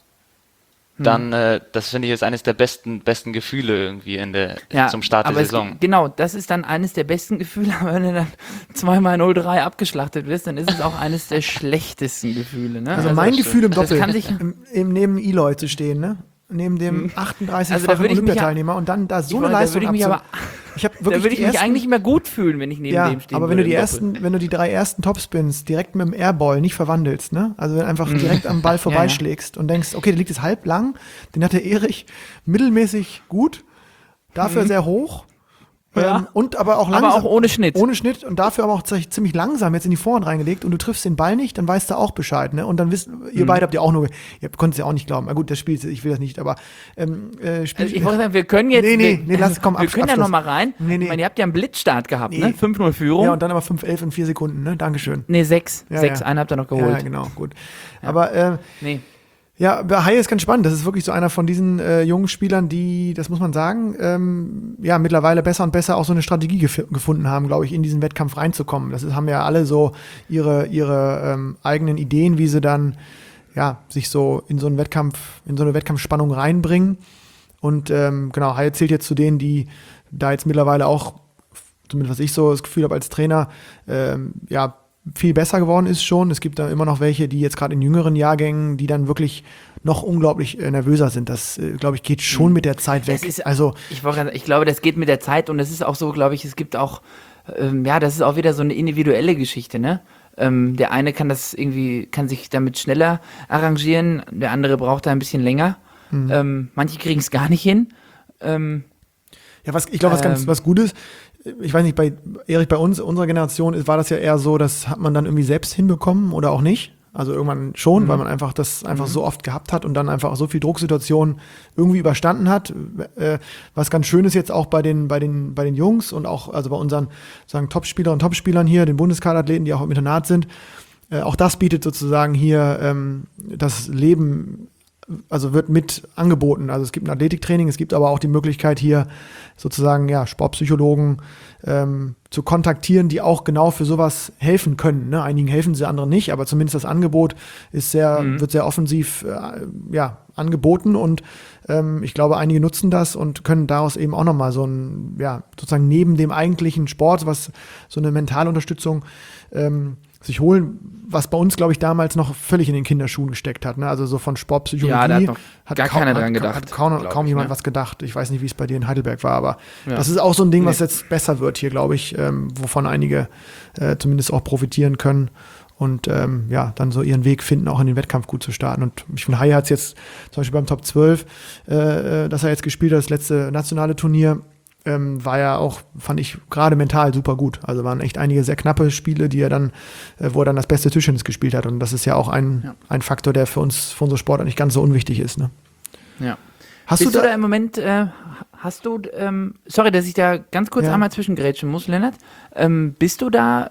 dann, äh, das finde ich ist eines der besten, besten Gefühle irgendwie in der, zum Start der aber Saison. Es, genau, das ist dann eines der besten Gefühle, aber wenn du dann zweimal null drei abgeschlachtet wirst, dann ist es auch eines der schlechtesten Gefühle. Ne? Also mein das Gefühl im das Doppel, kann sich- im, im, neben Eloy zu stehen, ne? Neben dem achtunddreißigfachen Also da würde ich mich ja- Olympiateilnehmer und dann da so Ich eine wollte- da Leistung würde ich mich abzu- aber- Ich habe Da wirklich würde ich die mich ersten, eigentlich immer gut fühlen, wenn ich neben ja, dem stehen aber wenn würde du die im Doppel. ersten, wenn du die drei ersten Topspins direkt mit dem Airball nicht verwandelst, ne? Also wenn du einfach direkt am Ball vorbeischlägst und denkst, okay, der liegt jetzt halb lang, den hat der Erich mittelmäßig gut, dafür sehr hoch. Ja. Ähm, und aber auch Aber langsam. auch ohne Schnitt. Ohne Schnitt und dafür aber auch ziemlich ziemlich langsam jetzt in die Vorhand reingelegt und du triffst den Ball nicht, dann weißt du auch Bescheid, ne? Und dann wisst, Mhm. ihr beide habt ja auch nur, ihr konntet es ja auch nicht glauben. Na gut, das Spiel, ich will das nicht, aber ähm, äh, Spiel, Also ich wollte sagen, wir können jetzt, Nee, nee, wir, nee, lass- komm, wir Absch- können ja Abschluss. noch mal rein. Nee, nee. Ich meine, ihr habt ja einen Blitzstart gehabt, Nee. ne? fünf null Führung. ja, und dann aber fünf elf in vier Sekunden, ne? Dankeschön. nee, sechs. Ja, sechs, ja. einen habt ihr noch Ja, geholt. ja, genau, gut. Aber äh, Nee. ja, bei Haie ist ganz spannend. Das ist wirklich so einer von diesen äh, jungen Spielern, die, das muss man sagen, ähm, ja, mittlerweile besser und besser auch so eine Strategie gef- gefunden haben, glaube ich, in diesen Wettkampf reinzukommen. Das ist, haben ja alle so ihre, ihre ähm, eigenen Ideen, wie sie dann, ja, sich so in so einen Wettkampf, in so eine Wettkampfspannung reinbringen. Und ähm, genau, Haie zählt jetzt zu denen, die da jetzt mittlerweile auch, zumindest was ich so das Gefühl habe als Trainer, ähm, ja, viel besser geworden ist schon. Es gibt da immer noch welche, die jetzt gerade in jüngeren Jahrgängen, die dann wirklich noch unglaublich äh, nervöser sind. Das, äh, glaube ich, geht schon mit der Zeit weg. Das ist- Also, Ich, wollte gerade- ich glaube, das geht mit der Zeit und es ist auch so, glaube ich, es gibt auch, ähm, ja, das ist auch wieder so eine individuelle Geschichte, ne? Ähm, der eine kann das irgendwie, kann sich damit schneller arrangieren, der andere braucht da ein bisschen länger. Mhm. Ähm, manche kriegen es gar nicht hin. Ähm, ja, was, ich glaube, was ganz Ähm. was Gutes, ich weiß nicht, bei Erich, bei uns, unserer Generation, ist, war das ja eher so, das hat man dann irgendwie selbst hinbekommen oder auch nicht. Also irgendwann schon, weil man einfach das einfach so oft gehabt hat und dann einfach so viel Drucksituationen irgendwie überstanden hat. Äh, was ganz schön ist jetzt auch bei den, bei den, bei den Jungs und auch, also bei unseren, sagen, Topspieler und Topspielern hier, den Bundeskaderathleten, die auch im Internat sind. Äh, auch das bietet sozusagen hier ähm, das Leben, also wird mit angeboten. Also es gibt ein Athletiktraining, es gibt aber auch die Möglichkeit hier sozusagen ja Sportpsychologen ähm, zu kontaktieren, die auch genau für sowas helfen können. Ne? Einigen helfen sie, anderen nicht, aber zumindest das Angebot ist sehr, wird sehr offensiv äh, ja, angeboten und ähm, ich glaube, einige nutzen das und können daraus eben auch nochmal so ein, ja, sozusagen neben dem eigentlichen Sport, was so eine mentale Unterstützung ähm, sich holen, was bei uns, glaube ich, damals noch völlig in den Kinderschuhen gesteckt hat. Ne? Also so von Sportpsychologie Ja, da hat noch gar kaum, keiner dran hat, gedacht, Hat kaum, glaub kaum ich, jemand ne? was gedacht. Ich weiß nicht, wie es bei dir in Heidelberg war, aber Ja. das ist auch so ein Ding, was Nee. jetzt besser wird hier, glaube ich, ähm, wovon einige äh, zumindest auch profitieren können und ähm, ja, dann so ihren Weg finden, auch in den Wettkampf gut zu starten. Und ich finde, Haie hat es jetzt zum Beispiel beim Top zwölf, äh, dass er jetzt gespielt hat, das letzte nationale Turnier, ähm, war ja auch, fand ich, gerade mental super gut. Also waren echt einige sehr knappe Spiele, die er dann, äh, wo er dann das beste Tischtennis gespielt hat. Und das ist ja auch ein, Ja. ein Faktor, der für uns, für unsere Sportler nicht ganz so unwichtig ist. Ne? ja. Hast Bist du du da, da im Moment, äh, hast du, ähm, sorry, dass ich da ganz kurz Ja. einmal zwischengrätschen muss, Lennart. Ähm, bist du da,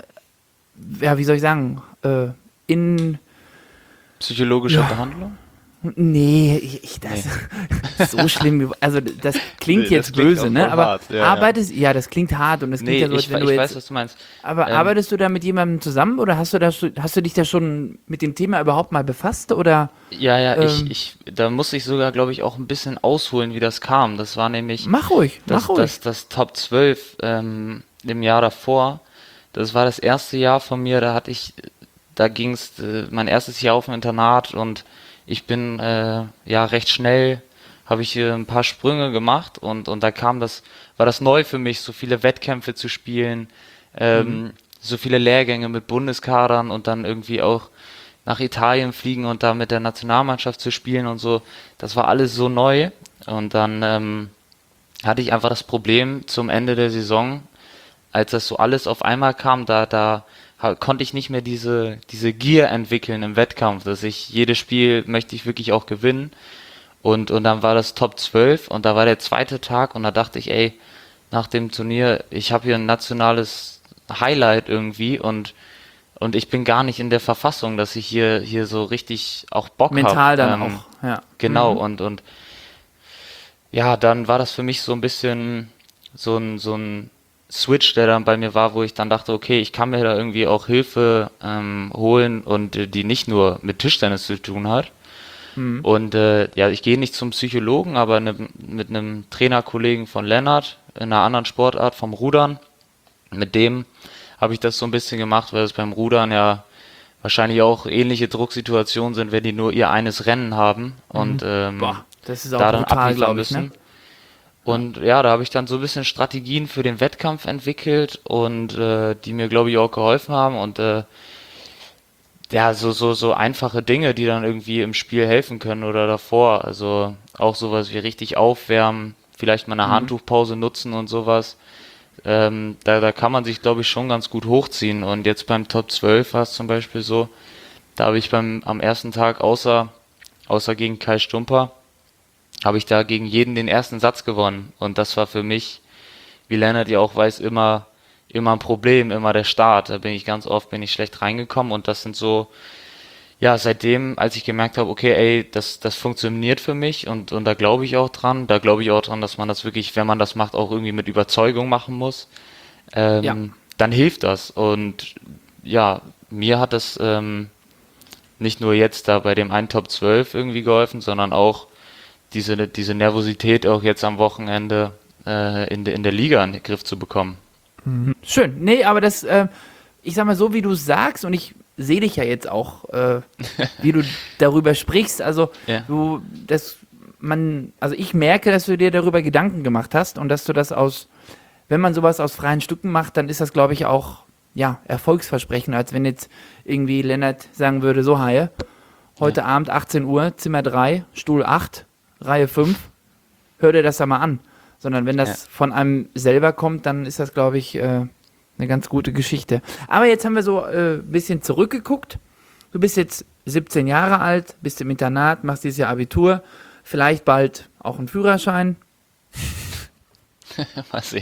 ja, wie soll ich sagen, äh, in, Psychologische Ja. Behandlung? nee, ich, ich das, so schlimm, also das klingt Nee, jetzt das klingt böse, auch ne, voll aber hart, ja, ja. arbeitest, ja. das klingt hart und das klingt Nee, ja so, als ich, wenn ich du weiß, jetzt, was du meinst. aber ähm, arbeitest du da mit jemandem zusammen oder hast du, da, schon- hast du dich da schon mit dem Thema überhaupt mal befasst oder Ja, ja, Ähm, ich, ich, da muss ich sogar, glaube ich, auch ein bisschen ausholen, wie das kam. Das war nämlich mach ruhig, das, mach ruhig. das, das Top zwölf ähm, im Jahr davor. Das war das erste Jahr von mir, da hatte ich, da ging es äh, mein erstes Jahr auf dem Internat und ich bin äh, ja recht schnell, habe ich äh, ein paar Sprünge gemacht und, und da kam das, war das neu für mich, so viele Wettkämpfe zu spielen, ähm, so viele Lehrgänge mit Bundeskadern und dann irgendwie auch nach Italien fliegen und da mit der Nationalmannschaft zu spielen und so. Das war alles so neu und dann ähm, hatte ich einfach das Problem zum Ende der Saison, als das so alles auf einmal kam, da, da ha- konnte ich nicht mehr diese, diese Gier entwickeln im Wettkampf, dass ich jedes Spiel möchte ich wirklich auch gewinnen. Und, und dann war das Top zwölf und da war der zweite Tag und da dachte ich, ey, nach dem Turnier, ich habe hier ein nationales Highlight irgendwie und, und ich bin gar nicht in der Verfassung, dass ich hier, hier so richtig auch Bock habe. Mental dann auch, ja. Genau, Mhm. und, und ja, dann war das für mich so ein bisschen so ein, so ein Switch, der dann bei mir war, wo ich dann dachte, okay, ich kann mir da irgendwie auch Hilfe ähm, holen und äh, die nicht nur mit Tischtennis zu tun hat. Mhm. Und äh, ja, ich gehe nicht zum Psychologen, aber ne, mit einem Trainerkollegen von Lennart in einer anderen Sportart vom Rudern, mit dem habe ich das so ein bisschen gemacht, weil es beim Rudern ja wahrscheinlich auch ähnliche Drucksituationen sind, wenn die nur ihr eines Rennen haben und ähm, Boah, das ist auch da dann brutal, abliefern glaube ich, müssen. ne? Und ja, da habe ich dann so ein bisschen Strategien für den Wettkampf entwickelt und äh, die mir, glaube ich, auch geholfen haben und äh, ja, so, so, so einfache Dinge, die dann irgendwie im Spiel helfen können oder davor. Also auch sowas wie richtig aufwärmen, vielleicht mal eine Handtuchpause nutzen und sowas. Ähm, da, da kann man sich, glaube ich, schon ganz gut hochziehen. Und jetzt beim Top zwölf war es zum Beispiel so, da habe ich beim am ersten Tag außer, außer gegen Kai Stumper, habe ich da gegen jeden den ersten Satz gewonnen. Und das war für mich, wie Lennart ja auch weiß, immer, immer ein Problem, immer der Start. Da bin ich ganz oft, bin ich schlecht reingekommen und das sind so, ja, seitdem, als ich gemerkt habe, okay, ey, das, das funktioniert für mich und, und da glaube ich auch dran, da glaube ich auch dran, dass man das wirklich, wenn man das macht, auch irgendwie mit Überzeugung machen muss, ähm, Ja. dann hilft das. Und ja, mir hat das ähm, nicht nur jetzt da bei dem einen Top zwölf irgendwie geholfen, sondern auch diese, diese Nervosität auch jetzt am Wochenende äh, in, de, in der Liga in den Griff zu bekommen. Schön. Nee, aber das, äh, ich sag mal so, wie du sagst, und ich sehe dich ja jetzt auch, äh, wie du darüber sprichst. Also, Ja. du, das, man, also ich merke, dass du dir darüber Gedanken gemacht hast und dass du das aus, wenn man sowas aus freien Stücken macht, dann ist das, glaube ich, auch, ja, erfolgsversprechend, als wenn jetzt irgendwie Lennart sagen würde, so, Haie, heute Abend achtzehn Uhr, Zimmer drei, Stuhl acht, Reihe fünf, hör dir das da mal an. Sondern wenn das Ja. von einem selber kommt, dann ist das, glaube ich, äh, eine ganz gute Geschichte. Aber jetzt haben wir so ein äh, bisschen zurückgeguckt. Du bist jetzt siebzehn Jahre alt, bist im Internat, machst dieses Jahr Abitur, vielleicht bald auch einen Führerschein. Mal sehen.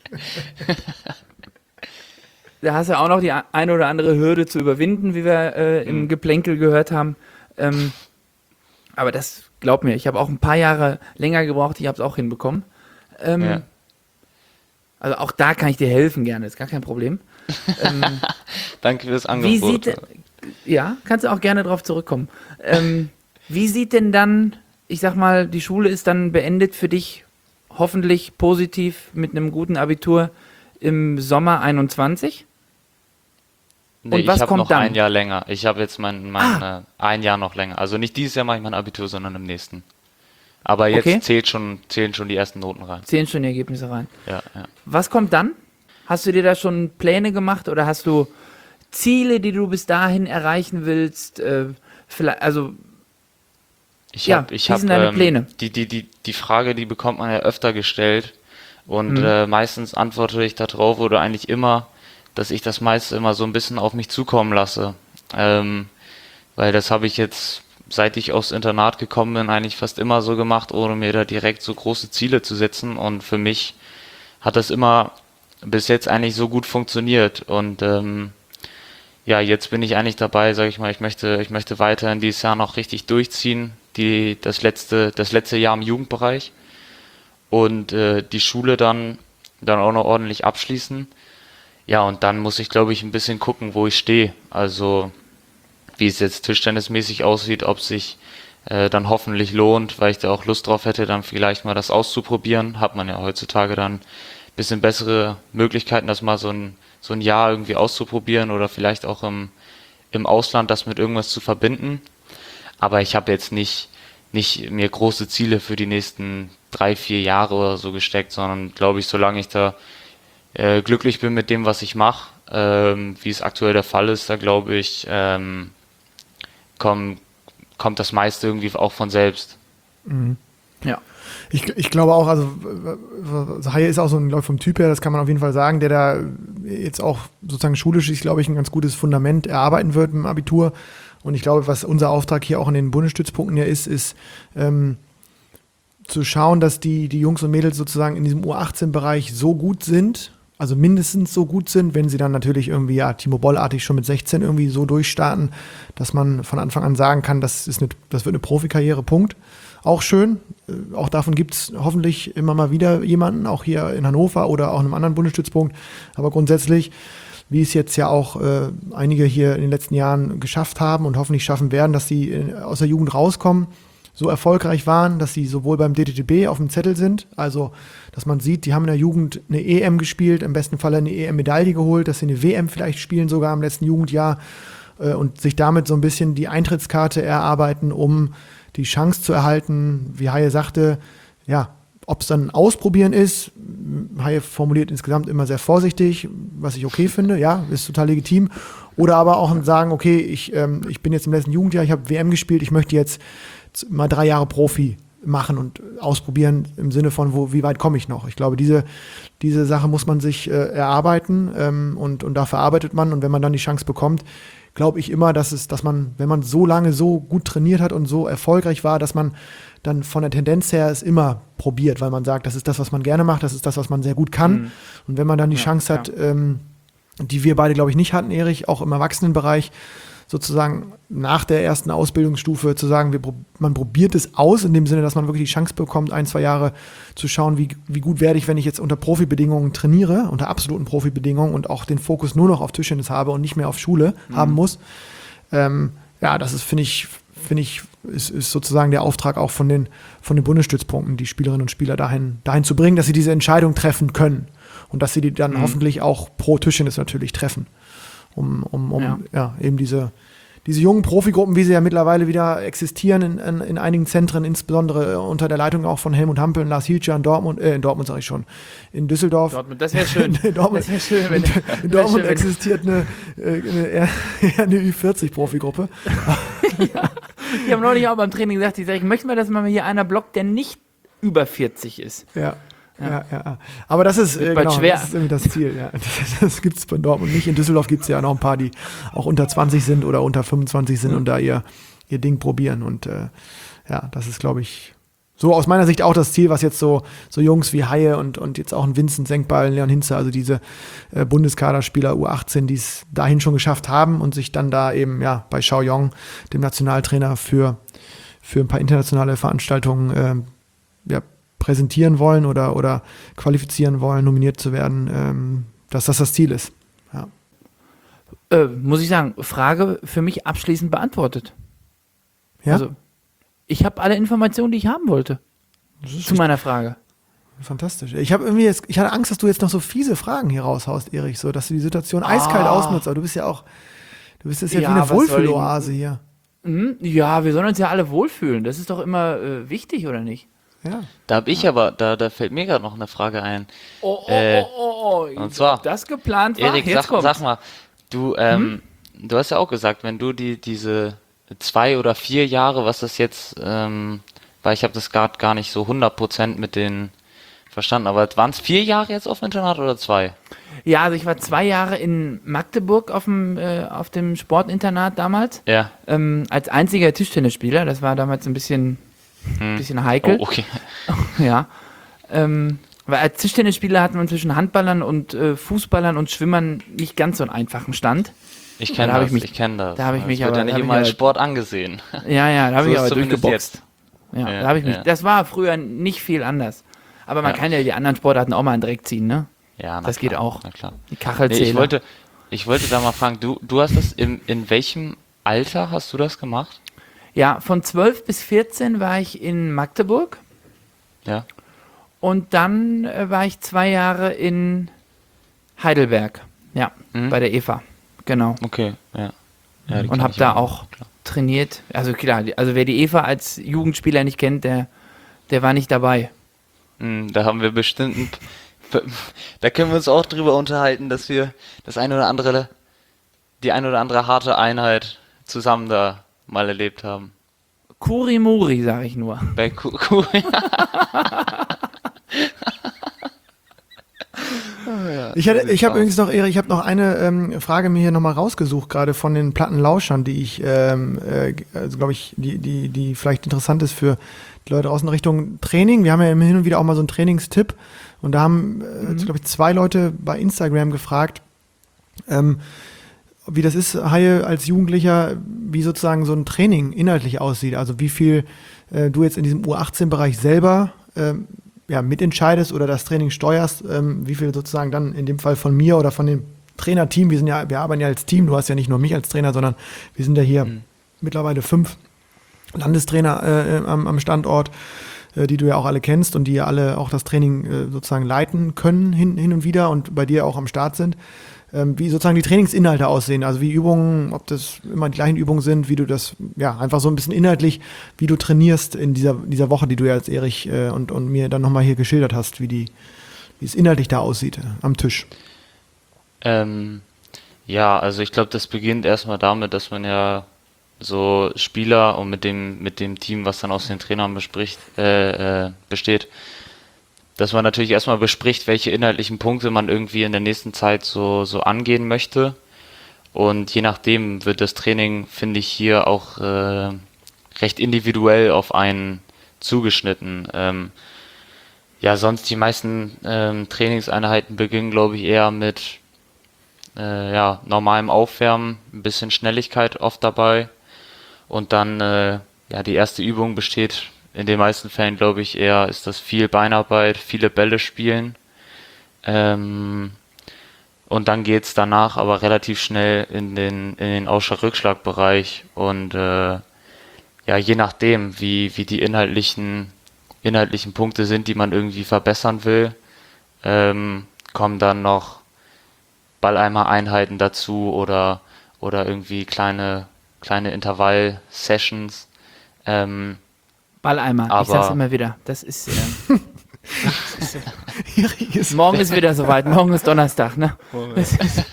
Da hast du auch noch die eine oder andere Hürde zu überwinden, wie wir äh, im Mhm. Geplänkel gehört haben. Ähm, aber das, glaub mir, ich habe auch ein paar Jahre länger gebraucht, ich habe es auch hinbekommen. Ähm, Ja. Also auch da kann ich dir helfen gerne, ist gar kein Problem. Ähm, Danke fürs Wie Angebot. sieht denn, ja, kannst du auch gerne drauf zurückkommen. Ähm, wie sieht denn dann, ich sag mal, die Schule ist dann beendet für dich, hoffentlich positiv mit einem guten Abitur im Sommer einundzwanzig? Nee, Und was ich habe kommt noch dann? ein Jahr länger. Ich habe jetzt mein, mein äh, ein Jahr noch länger. Also nicht dieses Jahr mache ich mein Abitur, sondern im nächsten. Aber jetzt Okay. zählt schon, zählen schon die ersten Noten rein. Zählen schon die Ergebnisse rein. Ja, ja. Was kommt dann? Hast du dir da schon Pläne gemacht oder hast du Ziele, die du bis dahin erreichen willst? Äh, vielleicht, also Ich Ja, habe, ich wie habe sind deine ähm, Pläne? die, die, die, die Frage, die bekommt man ja öfter gestellt und Mhm. äh, meistens antworte ich darauf oder eigentlich immer, dass ich das meiste immer so ein bisschen auf mich zukommen lasse, ähm, weil das habe ich jetzt, seit ich aufs Internat gekommen bin, eigentlich fast immer so gemacht, ohne mir da direkt so große Ziele zu setzen und für mich hat das immer bis jetzt eigentlich so gut funktioniert und ähm, ja, jetzt bin ich eigentlich dabei, sage ich mal, ich möchte, ich möchte weiterhin dieses Jahr noch richtig durchziehen, die, das letzte, das letzte Jahr im Jugendbereich und äh, die Schule dann, dann auch noch ordentlich abschließen. Ja, und dann muss ich, glaube ich, ein bisschen gucken, wo ich stehe. Also, wie es jetzt tischtennismäßig aussieht, ob sich äh, dann hoffentlich lohnt, weil ich da auch Lust drauf hätte, dann vielleicht mal das auszuprobieren. Hat man ja heutzutage dann ein bisschen bessere Möglichkeiten, das mal so ein, so ein Jahr irgendwie auszuprobieren oder vielleicht auch im, im Ausland das mit irgendwas zu verbinden. Aber ich habe jetzt nicht, nicht mir große Ziele für die nächsten drei, vier Jahre oder so gesteckt, sondern glaube ich, solange ich da äh, glücklich bin mit dem, was ich mache, ähm, wie es aktuell der Fall ist, da glaube ich, ähm, komm, kommt das meiste irgendwie auch von selbst. ja. Ich, ich glaube auch, also Haie ist auch so ein, glaube ich, vom Typ her, das kann man auf jeden Fall sagen, der da jetzt auch sozusagen schulisch ist, glaube ich, ein ganz gutes Fundament erarbeiten wird im Abitur. Und ich glaube, was unser Auftrag hier auch in den Bundesstützpunkten ja ist, ist ähm, zu schauen, dass die, die Jungs und Mädels sozusagen in diesem U achtzehn Bereich so gut sind, also mindestens so gut sind, wenn sie dann natürlich irgendwie, ja, Timo Boll-artig schon mit sechzehn irgendwie so durchstarten, dass man von Anfang an sagen kann, das ist eine, das wird eine Profikarriere, Punkt. Auch schön, äh, auch davon gibt es hoffentlich immer mal wieder jemanden, auch hier in Hannover oder auch in einem anderen Bundesstützpunkt, aber grundsätzlich, wie es jetzt ja auch äh, einige hier in den letzten Jahren geschafft haben und hoffentlich schaffen werden, dass sie äh, aus der Jugend rauskommen, so erfolgreich waren, dass sie sowohl beim D T T B auf dem Zettel sind, also dass man sieht, die haben in der Jugend eine E M gespielt, im besten Fall eine E M-Medaille geholt, dass sie eine W M vielleicht spielen, sogar im letzten Jugendjahr äh, und sich damit so ein bisschen die Eintrittskarte erarbeiten, um die Chance zu erhalten, wie Haie sagte, ja, ob es dann Ausprobieren ist. Haie formuliert insgesamt immer sehr vorsichtig, was ich okay finde, ja, ist total legitim. Oder aber auch sagen, okay, ich, ähm, ich bin jetzt im letzten Jugendjahr, ich habe W M gespielt, ich möchte jetzt mal drei Jahre Profi machen und ausprobieren im Sinne von, wo, wie weit komme ich noch? Ich glaube, diese, diese Sache muss man sich äh, erarbeiten ähm, und, und dafür arbeitet man. Und wenn man dann die Chance bekommt, glaube ich immer, dass es, dass man, wenn man so lange so gut trainiert hat und so erfolgreich war, dass man dann von der Tendenz her es immer probiert, weil man sagt, das ist das, was man gerne macht, das ist das, was man sehr gut kann. Mhm. Und wenn man dann die ja, Chance hat, ja. ähm, die wir beide, glaube ich, nicht hatten, Erich, auch im Erwachsenenbereich, sozusagen nach der ersten Ausbildungsstufe zu sagen, wir, man probiert es aus, in dem Sinne, dass man wirklich die Chance bekommt, ein, zwei Jahre zu schauen, wie, wie gut werde ich, wenn ich jetzt unter Profibedingungen trainiere, unter absoluten Profibedingungen und auch den Fokus nur noch auf Tischtennis habe und nicht mehr auf Schule mhm. haben muss. Ähm, ja, das ist, finde ich, finde ich, ist, ist sozusagen der Auftrag auch von den, von den Bundesstützpunkten, die Spielerinnen und Spieler dahin, dahin zu bringen, dass sie diese Entscheidung treffen können und dass sie die dann mhm. hoffentlich auch pro Tischtennis natürlich treffen. Um, um, um ja. ja, eben diese, diese jungen Profigruppen, wie sie ja mittlerweile wieder existieren in, in, in einigen Zentren, insbesondere unter der Leitung auch von Helmut Hampel und Lars Hielscher in Dortmund, äh, in Dortmund sage ich schon, in Düsseldorf. Dortmund, das wäre schön. in Dortmund, das wär schön, wenn, in, in Dortmund schön, existiert eine, eine, eher, eher eine Ü vierzig Profigruppe. Ja, ich habe neulich auch beim Training gesagt, ich sage, ich möchte mal, dass mal hier einer blockt, der nicht über vierzig ist. Ja. Ja, ja, ja. Aber das ist, äh, genau, schwer. das ist irgendwie das Ziel. Ja. Das, das gibt es bei Dortmund nicht. In Düsseldorf gibt es ja noch ein paar, die auch unter zwanzig sind oder unter fünfundzwanzig sind mhm. und da ihr, ihr Ding probieren. Und äh, ja, das ist, glaube ich, so aus meiner Sicht auch das Ziel, was jetzt so, so Jungs wie Haie und, und jetzt auch ein Vincent Senkball, Leon Hinze, also diese äh, Bundeskaderspieler U achtzehn, die es dahin schon geschafft haben und sich dann da eben ja bei Shaoyong, dem Nationaltrainer, für, für ein paar internationale Veranstaltungen äh, ja, präsentieren wollen oder, oder qualifizieren wollen, nominiert zu werden, ähm, dass das das Ziel ist. Ja. Äh, muss ich sagen, Frage für mich abschließend beantwortet. Ja? Also, ich habe alle Informationen, die ich haben wollte. Zu meiner Frage. Fantastisch. Ich habe irgendwie jetzt, ich hatte Angst, dass du jetzt noch so fiese Fragen hier raushaust, Erich, so, dass du die Situation eiskalt ah. ausnutzt, aber du bist ja auch, du bist jetzt ja, ja wie eine Wohlfühloase hier. Mhm, ja, wir sollen uns ja alle wohlfühlen. Das ist doch immer äh, wichtig, oder nicht? Ja. Da habe ich aber, da, da fällt mir gerade noch eine Frage ein. Oh, oh, äh, oh, oh, und zwar, ob das geplant war? Erik, Jetzt sag, sag mal, du, ähm, hm? du hast ja auch gesagt, wenn du die diese zwei oder vier Jahre, was das jetzt, ähm, weil ich habe das gerade gar nicht so hundert Prozent mit den verstanden, aber waren es vier Jahre jetzt auf dem Internat oder zwei? Ja, also ich war zwei Jahre in Magdeburg auf dem, äh, auf dem Sportinternat damals. Ja. Ähm, als einziger Tischtennisspieler. Das war damals ein bisschen, hm. bisschen heikel. Oh, okay. Ja. Ähm, weil als Tischtennisspieler hatten wir zwischen Handballern und äh, Fußballern und Schwimmern nicht ganz so einen einfachen Stand. Ich kenne da das, ich, mich, ich kenne das. Da habe ich das mich wird aber, ja nicht immer als Sport angesehen. Ja, ja, da habe so ich aber zumindest durchgeboxt. Jetzt. Ja, ja, da habe ich mich. ja. Das war früher nicht viel anders. Aber man ja. kann ja die anderen Sportarten auch mal in den Dreck ziehen, ne? Ja, na das klar, geht auch. Na klar. Die Kachelzähler. Nee, ich wollte, ich wollte da mal fragen, du, du hast das in, in welchem Alter hast du das gemacht? Ja, von zwölf bis vierzehn war ich in Magdeburg. Ja. Und dann äh, war ich zwei Jahre in Heidelberg. Ja, Mhm. bei der Eva. Genau. Okay, ja. ja die Und kenn habe ich da auch, auch klar. trainiert. Also klar, die- also wer die Eva als Jugendspieler nicht kennt, der, der war nicht dabei. Mm, Da haben wir bestimmt, ein p- da können wir uns auch drüber unterhalten, dass wir das eine oder andere, die eine oder andere harte Einheit zusammen da mal erlebt haben. Kurimuri, sage ich nur. Bei Ku- Kuri. Ich, hätte- ich habe übrigens noch, Erik, ich habe noch eine ähm, Frage mir hier nochmal rausgesucht, gerade von den Plattenlauschern, die ich, ähm, äh, also glaube ich, die, die, die vielleicht interessant ist für die Leute draußen Richtung Training. Wir haben ja immer hin und wieder auch mal so einen Trainingstipp und da haben, äh, glaube ich, zwei Leute bei Instagram gefragt, ähm, wie das ist, Haie, als Jugendlicher, wie sozusagen so ein Training inhaltlich aussieht. Also wie viel äh, du jetzt in diesem U achtzehn-Bereich selber ähm, ja, mitentscheidest oder das Training steuerst, ähm, wie viel sozusagen dann in dem Fall von mir oder von dem Trainerteam, wir sind ja, wir arbeiten ja als Team, du hast ja nicht nur mich als Trainer, sondern wir sind ja hier Mhm. mittlerweile fünf Landestrainer äh, am, am Standort, äh, die du ja auch alle kennst und die ja alle auch das Training äh, sozusagen leiten können hin, hin und wieder und bei dir auch am Start sind. Ähm, wie sozusagen die Trainingsinhalte aussehen, also wie Übungen, ob das immer die gleichen Übungen sind, wie du das, ja, einfach so ein bisschen inhaltlich, wie du trainierst in dieser, dieser Woche, die du ja als Erich äh, und, und mir dann nochmal hier geschildert hast, wie die, wie es inhaltlich da aussieht äh, am Tisch. Ähm, ja, also ich glaube, das beginnt erstmal damit, dass man ja so Spieler und mit dem, mit dem Team, was dann aus den Trainern bespricht, äh, äh, besteht, dass man natürlich erstmal bespricht, welche inhaltlichen Punkte man irgendwie in der nächsten Zeit so, so angehen möchte. Und je nachdem wird das Training, finde ich, hier auch äh, recht individuell auf einen zugeschnitten. Ähm, ja, sonst die meisten ähm, Trainingseinheiten beginnen, glaube ich, eher mit äh, ja, normalem Aufwärmen, ein bisschen Schnelligkeit oft dabei. Und dann, äh, ja, die erste Übung besteht in den meisten Fällen, glaube ich, eher ist das viel Beinarbeit, viele Bälle spielen. Ähm, und dann geht's danach aber relativ schnell in den, in den Ausschlag-Rückschlag-Bereich. Und äh, ja, je nachdem, wie, wie die inhaltlichen, inhaltlichen Punkte sind, die man irgendwie verbessern will, ähm, kommen dann noch Balleimer-Einheiten dazu oder, oder irgendwie kleine, kleine Intervall-Sessions. Ähm, Balleimer, ich Aber- sag's immer wieder. Das ist, äh, Erik ist morgen ist wieder soweit, morgen ist Donnerstag, ne? Das ist,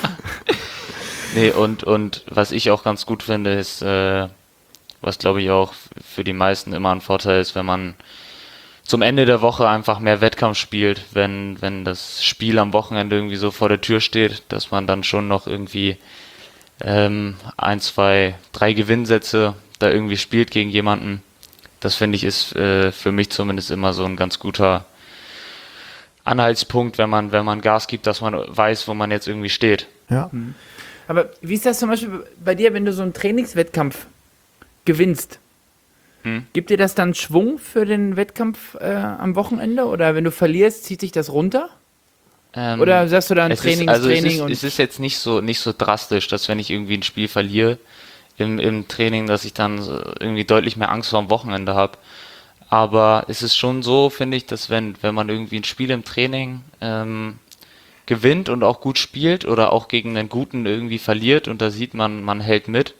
Nee, und, und was ich auch ganz gut finde, ist, äh, was glaube ich auch für die meisten immer ein Vorteil ist, wenn man zum Ende der Woche einfach mehr Wettkampf spielt, wenn, wenn das Spiel am Wochenende irgendwie so vor der Tür steht, dass man dann schon noch irgendwie ähm, ein, zwei, drei Gewinnsätze da irgendwie spielt gegen jemanden. Das finde ich ist äh, für mich zumindest immer so ein ganz guter Anhaltspunkt, wenn man, wenn man Gas gibt, dass man weiß, wo man jetzt irgendwie steht. ja. aber wie ist das zum Beispiel bei dir, wenn du so einen Trainingswettkampf gewinnst? Hm? Gibt dir das dann Schwung für den Wettkampf äh, am Wochenende? Oder wenn du verlierst, zieht sich das runter? Ähm, Oder sagst du dann es Training ist, also ist Training es ist, und es ist jetzt nicht so nicht so drastisch, dass wenn ich irgendwie ein Spiel verliere im, im Training, dass ich dann so irgendwie deutlich mehr Angst vor dem Wochenende habe. Aber es ist schon so, finde ich, dass wenn wenn man irgendwie ein Spiel im Training ähm, gewinnt und auch gut spielt oder auch gegen einen guten irgendwie verliert und da sieht man, man hält mit,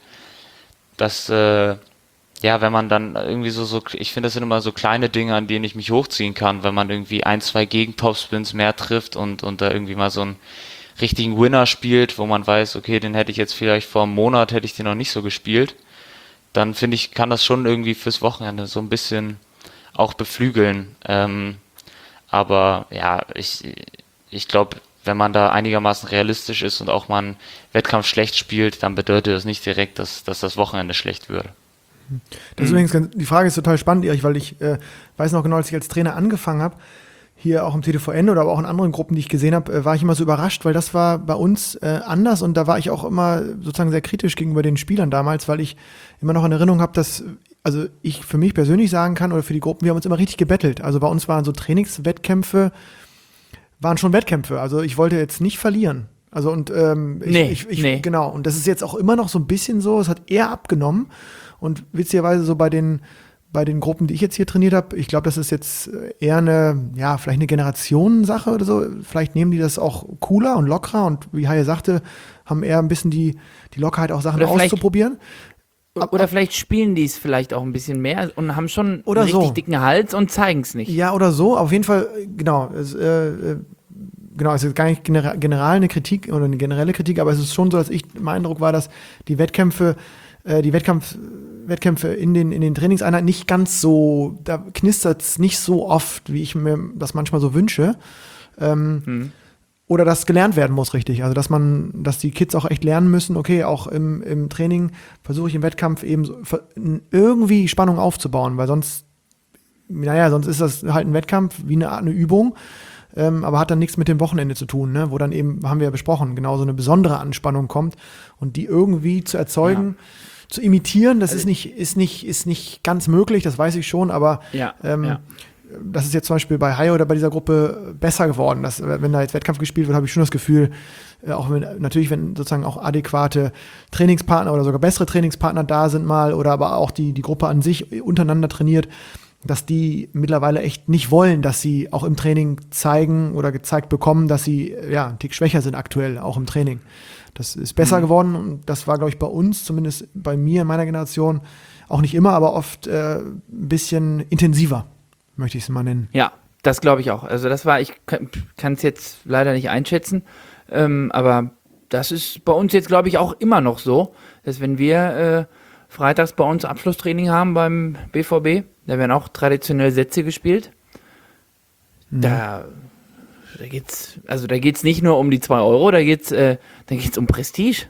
dass äh, ja, wenn man dann irgendwie so, so ich finde, das sind immer so kleine Dinge, an denen ich mich hochziehen kann, wenn man irgendwie ein, zwei Gegentopspins mehr trifft und, und da irgendwie mal so einen richtigen Winner spielt, wo man weiß, okay, den hätte ich jetzt vielleicht vor einem Monat, hätte ich den noch nicht so gespielt, dann finde ich, kann das schon irgendwie fürs Wochenende so ein bisschen auch beflügeln. Ähm, aber ja, ich, ich glaube, wenn man da einigermaßen realistisch ist und auch mal einen Wettkampf schlecht spielt, dann bedeutet das nicht direkt, dass, dass das Wochenende schlecht wird. Das ist übrigens ganz, die Frage ist total spannend, Erich, weil ich äh, weiß noch genau, als ich als Trainer angefangen habe, hier auch im T D V N oder aber auch in anderen Gruppen, die ich gesehen habe, äh, war ich immer so überrascht, weil das war bei uns äh, anders und da war ich auch immer sozusagen sehr kritisch gegenüber den Spielern damals, weil ich immer noch in Erinnerung habe, dass, also ich für mich persönlich sagen kann oder für die Gruppen, wir haben uns immer richtig gebettelt. Also bei uns waren so Trainingswettkämpfe, waren schon Wettkämpfe. Also ich wollte jetzt nicht verlieren. Also und ähm, ich, Nee, ich, ich, nee. genau. Und das ist jetzt auch immer noch so ein bisschen so, es hat eher abgenommen. Und witzigerweise so bei den, bei den Gruppen, die ich jetzt hier trainiert habe, ich glaube, das ist jetzt eher eine, ja, vielleicht eine Generationensache oder so. Vielleicht nehmen die das auch cooler und lockerer und wie Haie sagte, haben eher ein bisschen die, die Lockerheit, auch Sachen Oder vielleicht- auszuprobieren. Oder vielleicht spielen die es vielleicht auch ein bisschen mehr und haben schon Oder einen richtig so. dicken Hals und zeigen es nicht. Ja, oder so. Auf jeden Fall, genau. Es, äh, äh, genau, es ist gar nicht genera- general eine Kritik oder eine generelle Kritik, aber es ist schon so, dass ich, mein Eindruck war, dass die Wettkämpfe, äh, die Wettkampf, Wettkämpfe in den, in den Trainingseinheiten nicht ganz so, da knistert es nicht so oft, wie ich mir das manchmal so wünsche. Ähm, hm. Oder dass gelernt werden muss, richtig. Also, dass man, dass die Kids auch echt lernen müssen, okay, auch im, im Training versuche ich im Wettkampf eben so, irgendwie Spannung aufzubauen, weil sonst, naja, sonst ist das halt ein Wettkampf wie eine Art eine Übung. Ähm, aber hat dann nichts mit dem Wochenende zu tun, ne? Wo dann eben, haben wir ja besprochen, genau so eine besondere Anspannung kommt und die irgendwie zu erzeugen, ja. zu imitieren, das also ist nicht, ist nicht, ist nicht ganz möglich, das weiß ich schon, aber ja, ähm, ja. das ist jetzt zum Beispiel bei Haie oder bei dieser Gruppe besser geworden. Dass, wenn da jetzt Wettkampf gespielt wird, habe ich schon das Gefühl, äh, auch wenn, natürlich, wenn sozusagen auch adäquate Trainingspartner oder sogar bessere Trainingspartner da sind mal oder aber auch die, die Gruppe an sich untereinander trainiert, dass die mittlerweile echt nicht wollen, dass sie auch im Training zeigen oder gezeigt bekommen, dass sie ja einen Tick schwächer sind aktuell, auch im Training. Das ist besser mhm. geworden und das war, glaube ich, bei uns, zumindest bei mir in meiner Generation, auch nicht immer, aber oft äh, ein bisschen intensiver, möchte ich es mal nennen. Ja, das glaube ich auch. Also das war, ich kann es jetzt leider nicht einschätzen, ähm, aber das ist bei uns jetzt, glaube ich, auch immer noch so, dass wenn wir äh, freitags bei uns Abschlusstraining haben beim B V B, da werden auch traditionell Sätze gespielt. Mhm. Da, da geht's, also da geht's nicht nur um die zwei Euro, da geht's, äh, da geht's um Prestige.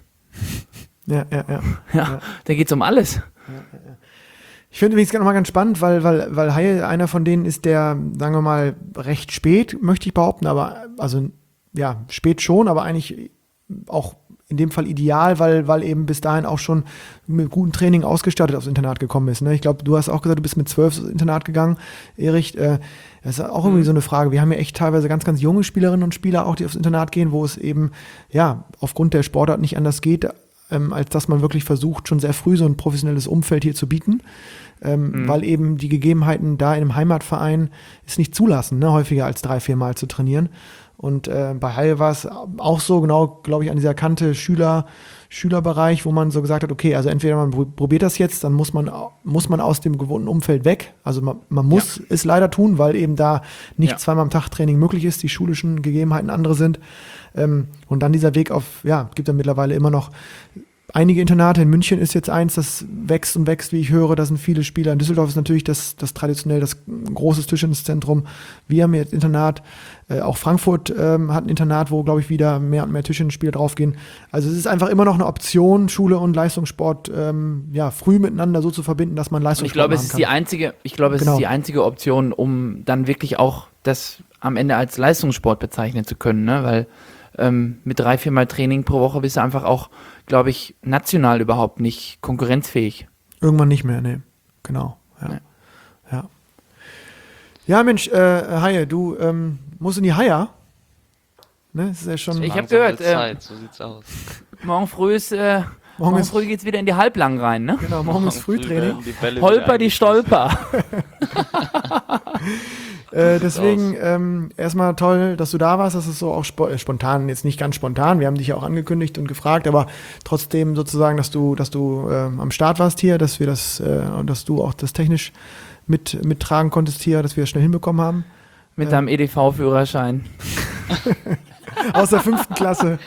Ja, ja, ja. ja, ja. Da geht's um alles. Ja, ja, ja. Ich finde übrigens nochmal ganz spannend, weil, weil, weil Haie einer von denen ist, der, sagen wir mal, recht spät, möchte ich behaupten, aber, also, ja, spät schon, aber eigentlich auch in dem Fall ideal, weil, weil eben bis dahin auch schon mit gutem Training ausgestattet aufs Internat gekommen ist. Ne? Ich glaube, du hast auch gesagt, du bist mit zwölf ins Internat gegangen, Erich. Äh, das ist auch irgendwie so eine Frage. Wir haben ja echt teilweise ganz, ganz junge Spielerinnen und Spieler auch, die aufs Internat gehen, wo es eben, ja, aufgrund der Sportart nicht anders geht, ähm, als dass man wirklich versucht, schon sehr früh so ein professionelles Umfeld hier zu bieten. Ähm, mhm. Weil eben die Gegebenheiten da in einem Heimatverein es nicht zulassen, ne, häufiger als drei, vier Mal zu trainieren. Und äh, bei Haie war es auch so, genau, glaube ich, an dieser Kante Schüler, Schülerbereich, wo man so gesagt hat, okay, also entweder man probiert das jetzt, dann muss man, muss man aus dem gewohnten Umfeld weg. Also man, man muss ja. es leider tun, weil eben da nicht ja. zweimal am Tag Training möglich ist, die schulischen Gegebenheiten andere sind. Ähm, und dann dieser Weg auf, ja, gibt dann mittlerweile immer noch einige Internate. In München ist jetzt eins, das wächst und wächst, wie ich höre. Da sind viele Spieler. In Düsseldorf ist natürlich das, das traditionell das große Tischtenniszentrum. Wir haben jetzt Internat. Äh, auch Frankfurt ähm, hat ein Internat, wo, glaube ich, wieder mehr und mehr Tischtennisspieler draufgehen. Also es ist einfach immer noch eine Option, Schule und Leistungssport ähm, ja, früh miteinander so zu verbinden, dass man Leistungssport ich glaube, machen es ist kann. Die einzige, ich glaube, es genau. ist die einzige Option, um dann wirklich auch das am Ende als Leistungssport bezeichnen zu können, ne? Weil ähm, mit drei, viermal Training pro Woche bist du einfach auch, glaube ich, national überhaupt nicht konkurrenzfähig. Irgendwann nicht mehr, nee. Genau. Ja, nee. ja. ja Mensch, äh, Haie, du ähm, musst in die Haie. Ne? Das ist ja schon ich habe gehört, äh, Zeit, so sieht's aus. Morgen früh ist äh, morgen, morgen früh geht's wieder in die Halblang rein, ne? Genau, morgen, morgen ist Frühtraining. Die Holper die Stolper. Äh, deswegen ähm, erstmal toll, dass du da warst. Das ist so auch spo- spontan, jetzt nicht ganz spontan. Wir haben dich ja auch angekündigt und gefragt, aber trotzdem sozusagen, dass du, dass du ähm, am Start warst hier, dass wir das äh, und dass du auch das technisch mit mittragen konntest hier, dass wir das schnell hinbekommen haben. Mit äh, deinem E D V-Führerschein. Aus der fünften Klasse.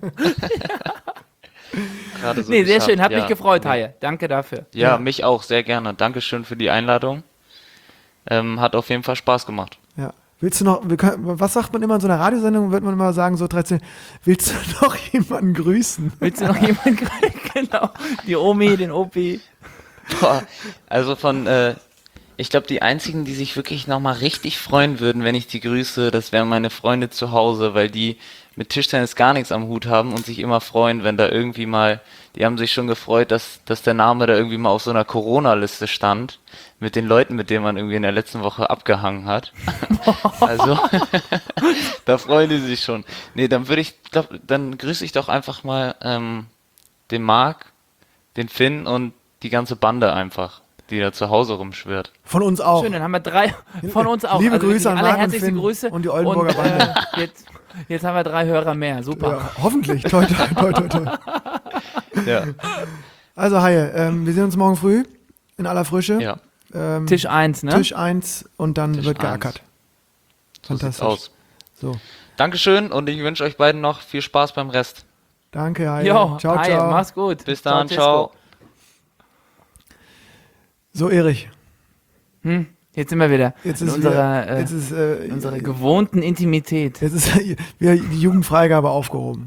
Gerade so nee, sehr geschafft. schön, hat ja. mich gefreut, Haie. Danke dafür. Ja, ja, mich auch, sehr gerne. Dankeschön für die Einladung. Ähm, hat auf jeden Fall Spaß gemacht. Ja. Willst du noch, wir können, was sagt man immer in so einer Radiosendung, wird man immer sagen, so dreizehn, willst du noch jemanden grüßen? Willst du noch jemanden grüßen? Genau, die Omi, den Opi. Boah, also von, äh, ich glaube, die einzigen, die sich wirklich nochmal richtig freuen würden, wenn ich die grüße, das wären meine Freunde zu Hause, weil die mit Tischtennis gar nichts am Hut haben und sich immer freuen, wenn da irgendwie mal, die haben sich schon gefreut, dass, dass der Name da irgendwie mal auf so einer Corona-Liste stand, mit den Leuten, mit denen man irgendwie in der letzten Woche abgehangen hat. Also, da freuen die sich schon. Nee, dann würde ich, glaub, dann grüße ich doch einfach mal ähm, den Marc, den Finn und die ganze Bande einfach, die da zu Hause rumschwirrt. Von uns auch. Schön, dann haben wir drei, von uns auch. Liebe also Grüße an Marc und Finn Grüße und die Oldenburger und, Bande. Äh, jetzt, jetzt haben wir drei Hörer mehr, super. Ja, hoffentlich, toi, toi, toi, toi, toi. Ja. Also Haie, ähm, wir sehen uns morgen früh in aller Frische. Ja. Ähm, Tisch eins, ne? Tisch eins und dann Tisch wird eins. geackert. So Fantastisch. sieht's aus. So. Dankeschön und ich wünsche euch beiden noch viel Spaß beim Rest. Danke, Haie. Jo, ciao, Haie, ciao. mach's gut. Bis dann, Cesco. ciao. So, Erich. Hm, jetzt sind wir wieder Jetzt in ist unserer, wieder, äh, jetzt ist, äh, in unserer gewohnten Intimität. Jetzt ist wieder die Jugendfreigabe aufgehoben.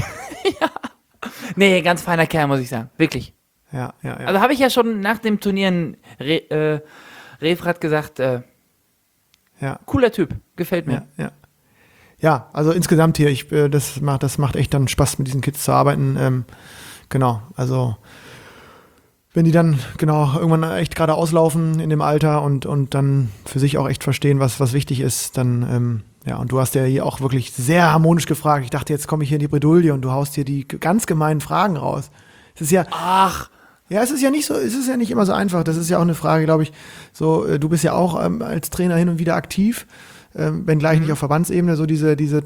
Nee, ganz feiner Kerl, muss ich sagen. Wirklich. Ja, ja, ja. Also habe ich ja schon nach dem Turnier in Re, äh, Refrat gesagt, äh, ja. cooler Typ, gefällt mir. Ja, ja. Ja, also insgesamt hier, ich, äh, das macht, das macht echt dann Spaß, mit diesen Kids zu arbeiten. Ähm, genau, also wenn die dann genau irgendwann echt gerade auslaufen in dem Alter und, und dann für sich auch echt verstehen, was, was wichtig ist, dann, ähm, ja, und du hast ja hier auch wirklich sehr harmonisch gefragt. Ich dachte, jetzt komme ich hier in die Bredouille und du haust hier die ganz gemeinen Fragen raus. Es ist ja. Ach. Ja, es ist ja nicht so, es ist ja nicht immer so einfach. Das ist ja auch eine Frage, glaube ich, so, äh, du bist ja auch ähm, als Trainer hin und wieder aktiv, ähm, wenngleich Mhm. nicht auf Verbandsebene, so diese, diese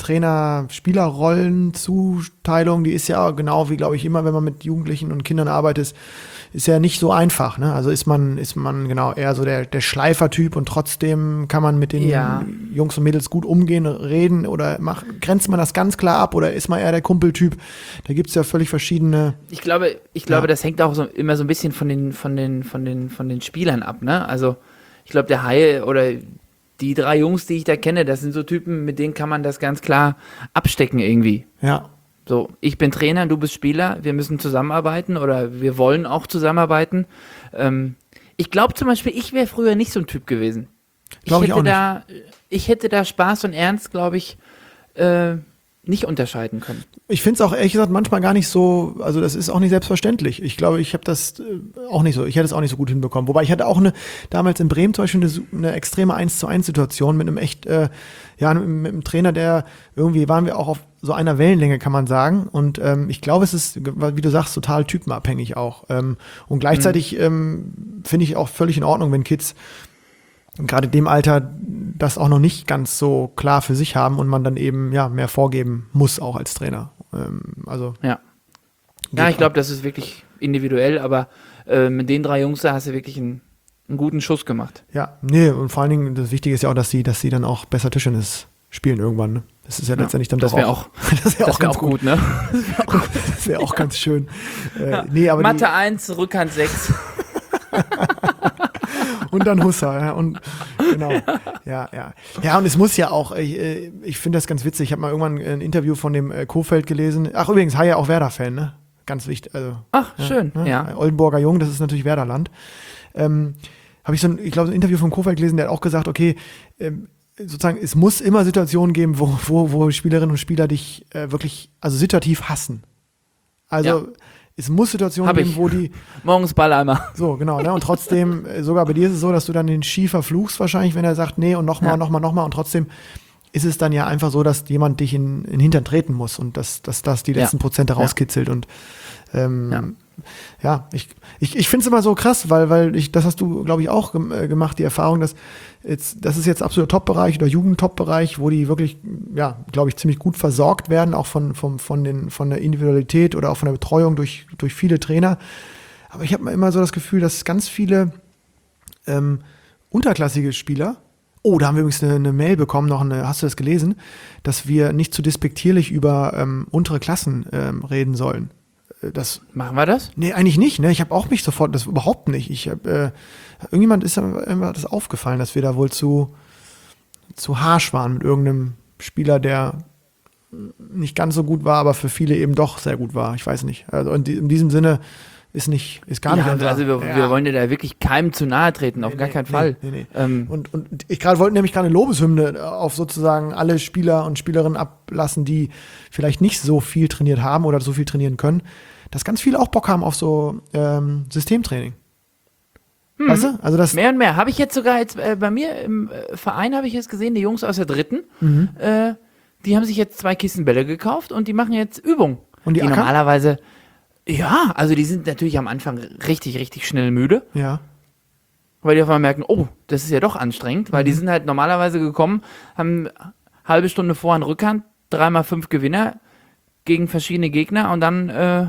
Trainer-Spieler-Rollen-Zuteilung, die ist ja genau wie, glaube ich, immer, wenn man mit Jugendlichen und Kindern arbeitet, ist, ist ja nicht so einfach, ne? Also ist man, ist man genau eher so der, der Schleifer-Typ und trotzdem kann man mit den Ja. Jungs und Mädels gut umgehen, reden oder macht, grenzt man das ganz klar ab oder ist man eher der Kumpeltyp? Da gibt's ja völlig verschiedene. Ich glaube, ich glaube, Ja. das hängt auch so, immer so ein bisschen von den, von den, von den, von den Spielern ab, ne? Also ich glaube, der Haie oder die drei Jungs, die ich da kenne, das sind so Typen, mit denen kann man das ganz klar abstecken irgendwie. Ja, So, ich bin Trainer, du bist Spieler, wir müssen zusammenarbeiten oder wir wollen auch zusammenarbeiten. Ähm, ich glaube zum Beispiel, ich wäre früher nicht so ein Typ gewesen. Glaube ich hätte auch nicht. da, ich hätte da Spaß und Ernst, glaube ich, äh, nicht unterscheiden können. ich finde es auch ehrlich gesagt manchmal gar nicht so, also das ist auch nicht selbstverständlich. Ich glaube, ich habe das äh, auch nicht so, ich hätte es auch nicht so gut hinbekommen. Wobei ich hatte auch eine, damals in Bremen zum Beispiel eine, su- eine extreme eins zu eins Situation mit einem echt, äh, ja, mit, mit einem Trainer, der irgendwie waren wir auch auf so einer Wellenlänge, kann man sagen. Und ähm, ich glaube, es ist, wie du sagst, total typenabhängig auch. Ähm, und gleichzeitig ähm, finde ich auch völlig in Ordnung, wenn Kids gerade in dem Alter das auch noch nicht ganz so klar für sich haben und man dann eben ja mehr vorgeben muss auch als Trainer. Ähm, also Ja. Ja, ich glaube, das ist wirklich individuell, aber äh, mit den drei Jungs da hast du wirklich einen, einen guten Schuss gemacht. ja, nee, und vor allen Dingen das Wichtige ist ja auch, dass sie, dass sie dann auch besser Tischtennis spielen irgendwann. Ne? Das ist ja, Ja, letztendlich dann das doch wär auch, auch- das wäre Das auch wäre ganz auch gut. gut, ne? Das wäre auch ganz schön. Äh, nee, aber Mathe eins, Rückhand sechs. die, und dann Hussa, ja, und genau. Ja, ja. Ja, und es muss ja auch, ich, äh, ich finde das ganz witzig. Ich habe mal irgendwann ein Interview von dem äh, Kofeld gelesen. Ach, übrigens, Haie auch Werder-Fan, ne? Ganz wichtig. Also, Ach, schön, ne? ja. Oldenburger Jung, das ist natürlich Werderland. Ähm, habe ich so ein, ich glaube, so ein Interview von Kofeld gelesen, der hat auch gesagt, okay, ähm, sozusagen, es muss immer Situationen geben, wo, wo, wo Spielerinnen und Spieler dich äh, wirklich, also situativ hassen. Also, Ja. es muss Situationen Hab geben, ich. wo die, Morgens Balleimer. so, genau, ne? Und trotzdem, äh, sogar bei dir ist es so, dass du dann den Ski verfluchst wahrscheinlich, wenn er sagt, nee, und nochmal, Ja. nochmal, nochmal. Und trotzdem ist es dann ja einfach so, dass jemand dich in, in den Hintern treten muss und dass, dass das die Ja. letzten Prozente Ja. rauskitzelt. Und ähm, Ja. ja. ich, ich, ich finde es immer so krass, weil, weil ich, das hast du, glaube ich, auch gem äh, gemacht, die Erfahrung, dass jetzt, das ist jetzt absoluter Top-Bereich oder Jugend-Top-Bereich, wo die wirklich, ja, glaube ich, ziemlich gut versorgt werden, auch von, von, von, den, von der Individualität oder auch von der Betreuung durch, durch viele Trainer. Aber ich habe immer so das Gefühl, dass ganz viele ähm, unterklassige Spieler, oh, da haben wir übrigens eine, eine Mail bekommen, noch eine, hast du das gelesen, dass wir nicht zu despektierlich über ähm, untere Klassen ähm, reden sollen. Äh, Das, Machen wir das? nee, eigentlich nicht, ne? Ich habe auch mich sofort, das überhaupt nicht. Ich hab, äh, irgendjemand ist immer das aufgefallen, dass wir da wohl zu, zu harsch waren mit irgendeinem Spieler, der nicht ganz so gut war, aber für viele eben doch sehr gut war. Ich weiß nicht. Also in, die, in diesem Sinne ist nicht, ist gar nicht Ja, unser- also wir, ja. wir wollen dir da wirklich keinem zu nahe treten, auf Nee, gar nee, keinen nee, Fall. nee, nee. Ähm, Und, und ich gerade wollte nämlich gerade eine Lobeshymne auf sozusagen alle Spieler und Spielerinnen ablassen, die vielleicht nicht so viel trainiert haben oder so viel trainieren können, dass ganz viele auch Bock haben auf so ähm, Systemtraining. Weißt du? Also das, Mehr und mehr. Habe ich jetzt sogar jetzt äh, bei mir im äh, Verein habe ich jetzt gesehen, die Jungs aus der dritten, Mhm. äh, die haben sich jetzt zwei Kisten Bälle gekauft und die machen jetzt Übungen. Und die die ackern? normalerweise, ja, also die sind natürlich am Anfang richtig, richtig schnell müde, ja, weil die auf einmal merken, oh, das ist ja doch anstrengend, weil die Mhm. sind halt normalerweise gekommen, haben halbe Stunde vor an Rückhand, dreimal fünf Gewinner gegen verschiedene Gegner und dann, äh,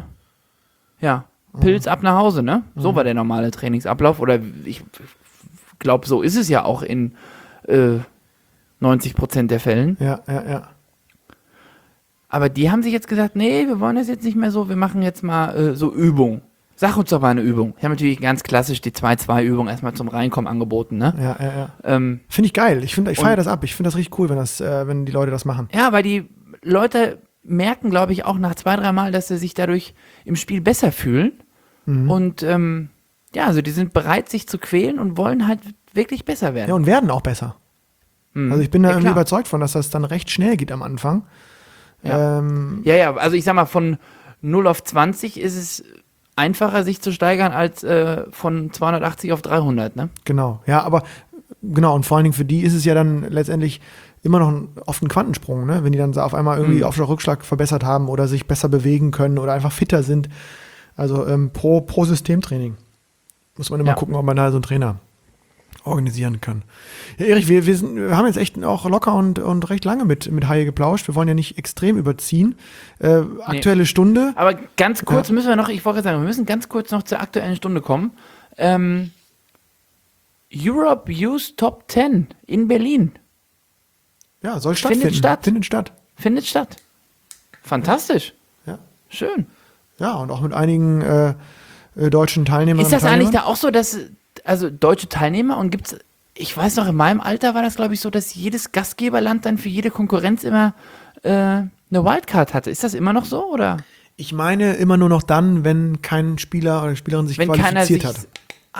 ja, Pilz ab nach Hause, ne? So Mhm. war der normale Trainingsablauf oder ich glaube, so ist es ja auch in äh, neunzig Prozent der Fällen. ja, ja, ja. Aber die haben sich jetzt gesagt, nee, wir wollen das jetzt nicht mehr so, wir machen jetzt mal äh, so Übung. Sag uns doch mal eine Übung. Ich habe natürlich ganz klassisch die zwei zwei Übung erstmal zum Reinkommen angeboten, ne? Ja, ja, ja. Ähm, Finde ich geil. Ich, find, ich feiere und- das ab. Ich finde das richtig cool, wenn, das, äh, wenn die Leute das machen. ja, weil die Leute merken, glaube ich, auch nach zwei, drei Mal, dass sie sich dadurch im Spiel besser fühlen. Mhm. Und ähm, ja, also die sind bereit, sich zu quälen und wollen halt wirklich besser werden. Ja, und werden auch besser. Mhm. Also ich bin da ja, irgendwie klar. überzeugt von, dass das dann recht schnell geht am Anfang. Ja. Ähm, Ja, ja, also ich sag mal, von null auf zwanzig ist es einfacher, sich zu steigern, als äh, von zweihundertachtzig auf dreihundert, ne? Genau, ja, aber genau, und vor allen Dingen für die ist es ja dann letztendlich immer noch ein, oft ein Quantensprung, ne? Wenn die dann so auf einmal irgendwie Mhm. Aufschlag-Rückschlag verbessert haben oder sich besser bewegen können oder einfach fitter sind. Also ähm, pro, pro Systemtraining muss man immer Ja. gucken, ob man da so einen Trainer organisieren kann. Ja, Erich, wir, wir, sind, wir haben jetzt echt auch locker und, und recht lange mit, mit Haie geplauscht. Wir wollen ja nicht extrem überziehen. Äh, aktuelle Stunde. Aber ganz kurz Ja. müssen wir noch, ich wollte sagen, wir müssen ganz kurz noch zur aktuellen Stunde kommen. Ähm, Europe Youth Top zehn in Berlin Ja, soll Findet stattfinden. statt. Findet statt. findet statt. Fantastisch. Ja. Schön. Ja, und auch mit einigen äh, äh, deutschen Teilnehmern. Ist das und eigentlich Teilnehmern. da auch so, dass, also deutsche Teilnehmer und gibt's, ich weiß noch, in meinem Alter war das, glaube ich, so, dass jedes Gastgeberland dann für jede Konkurrenz immer äh, eine Wildcard hatte. Ist das immer noch so, oder? Ich meine immer nur noch dann, wenn kein Spieler oder Spielerin sich Wenn keiner qualifiziert sich... hat.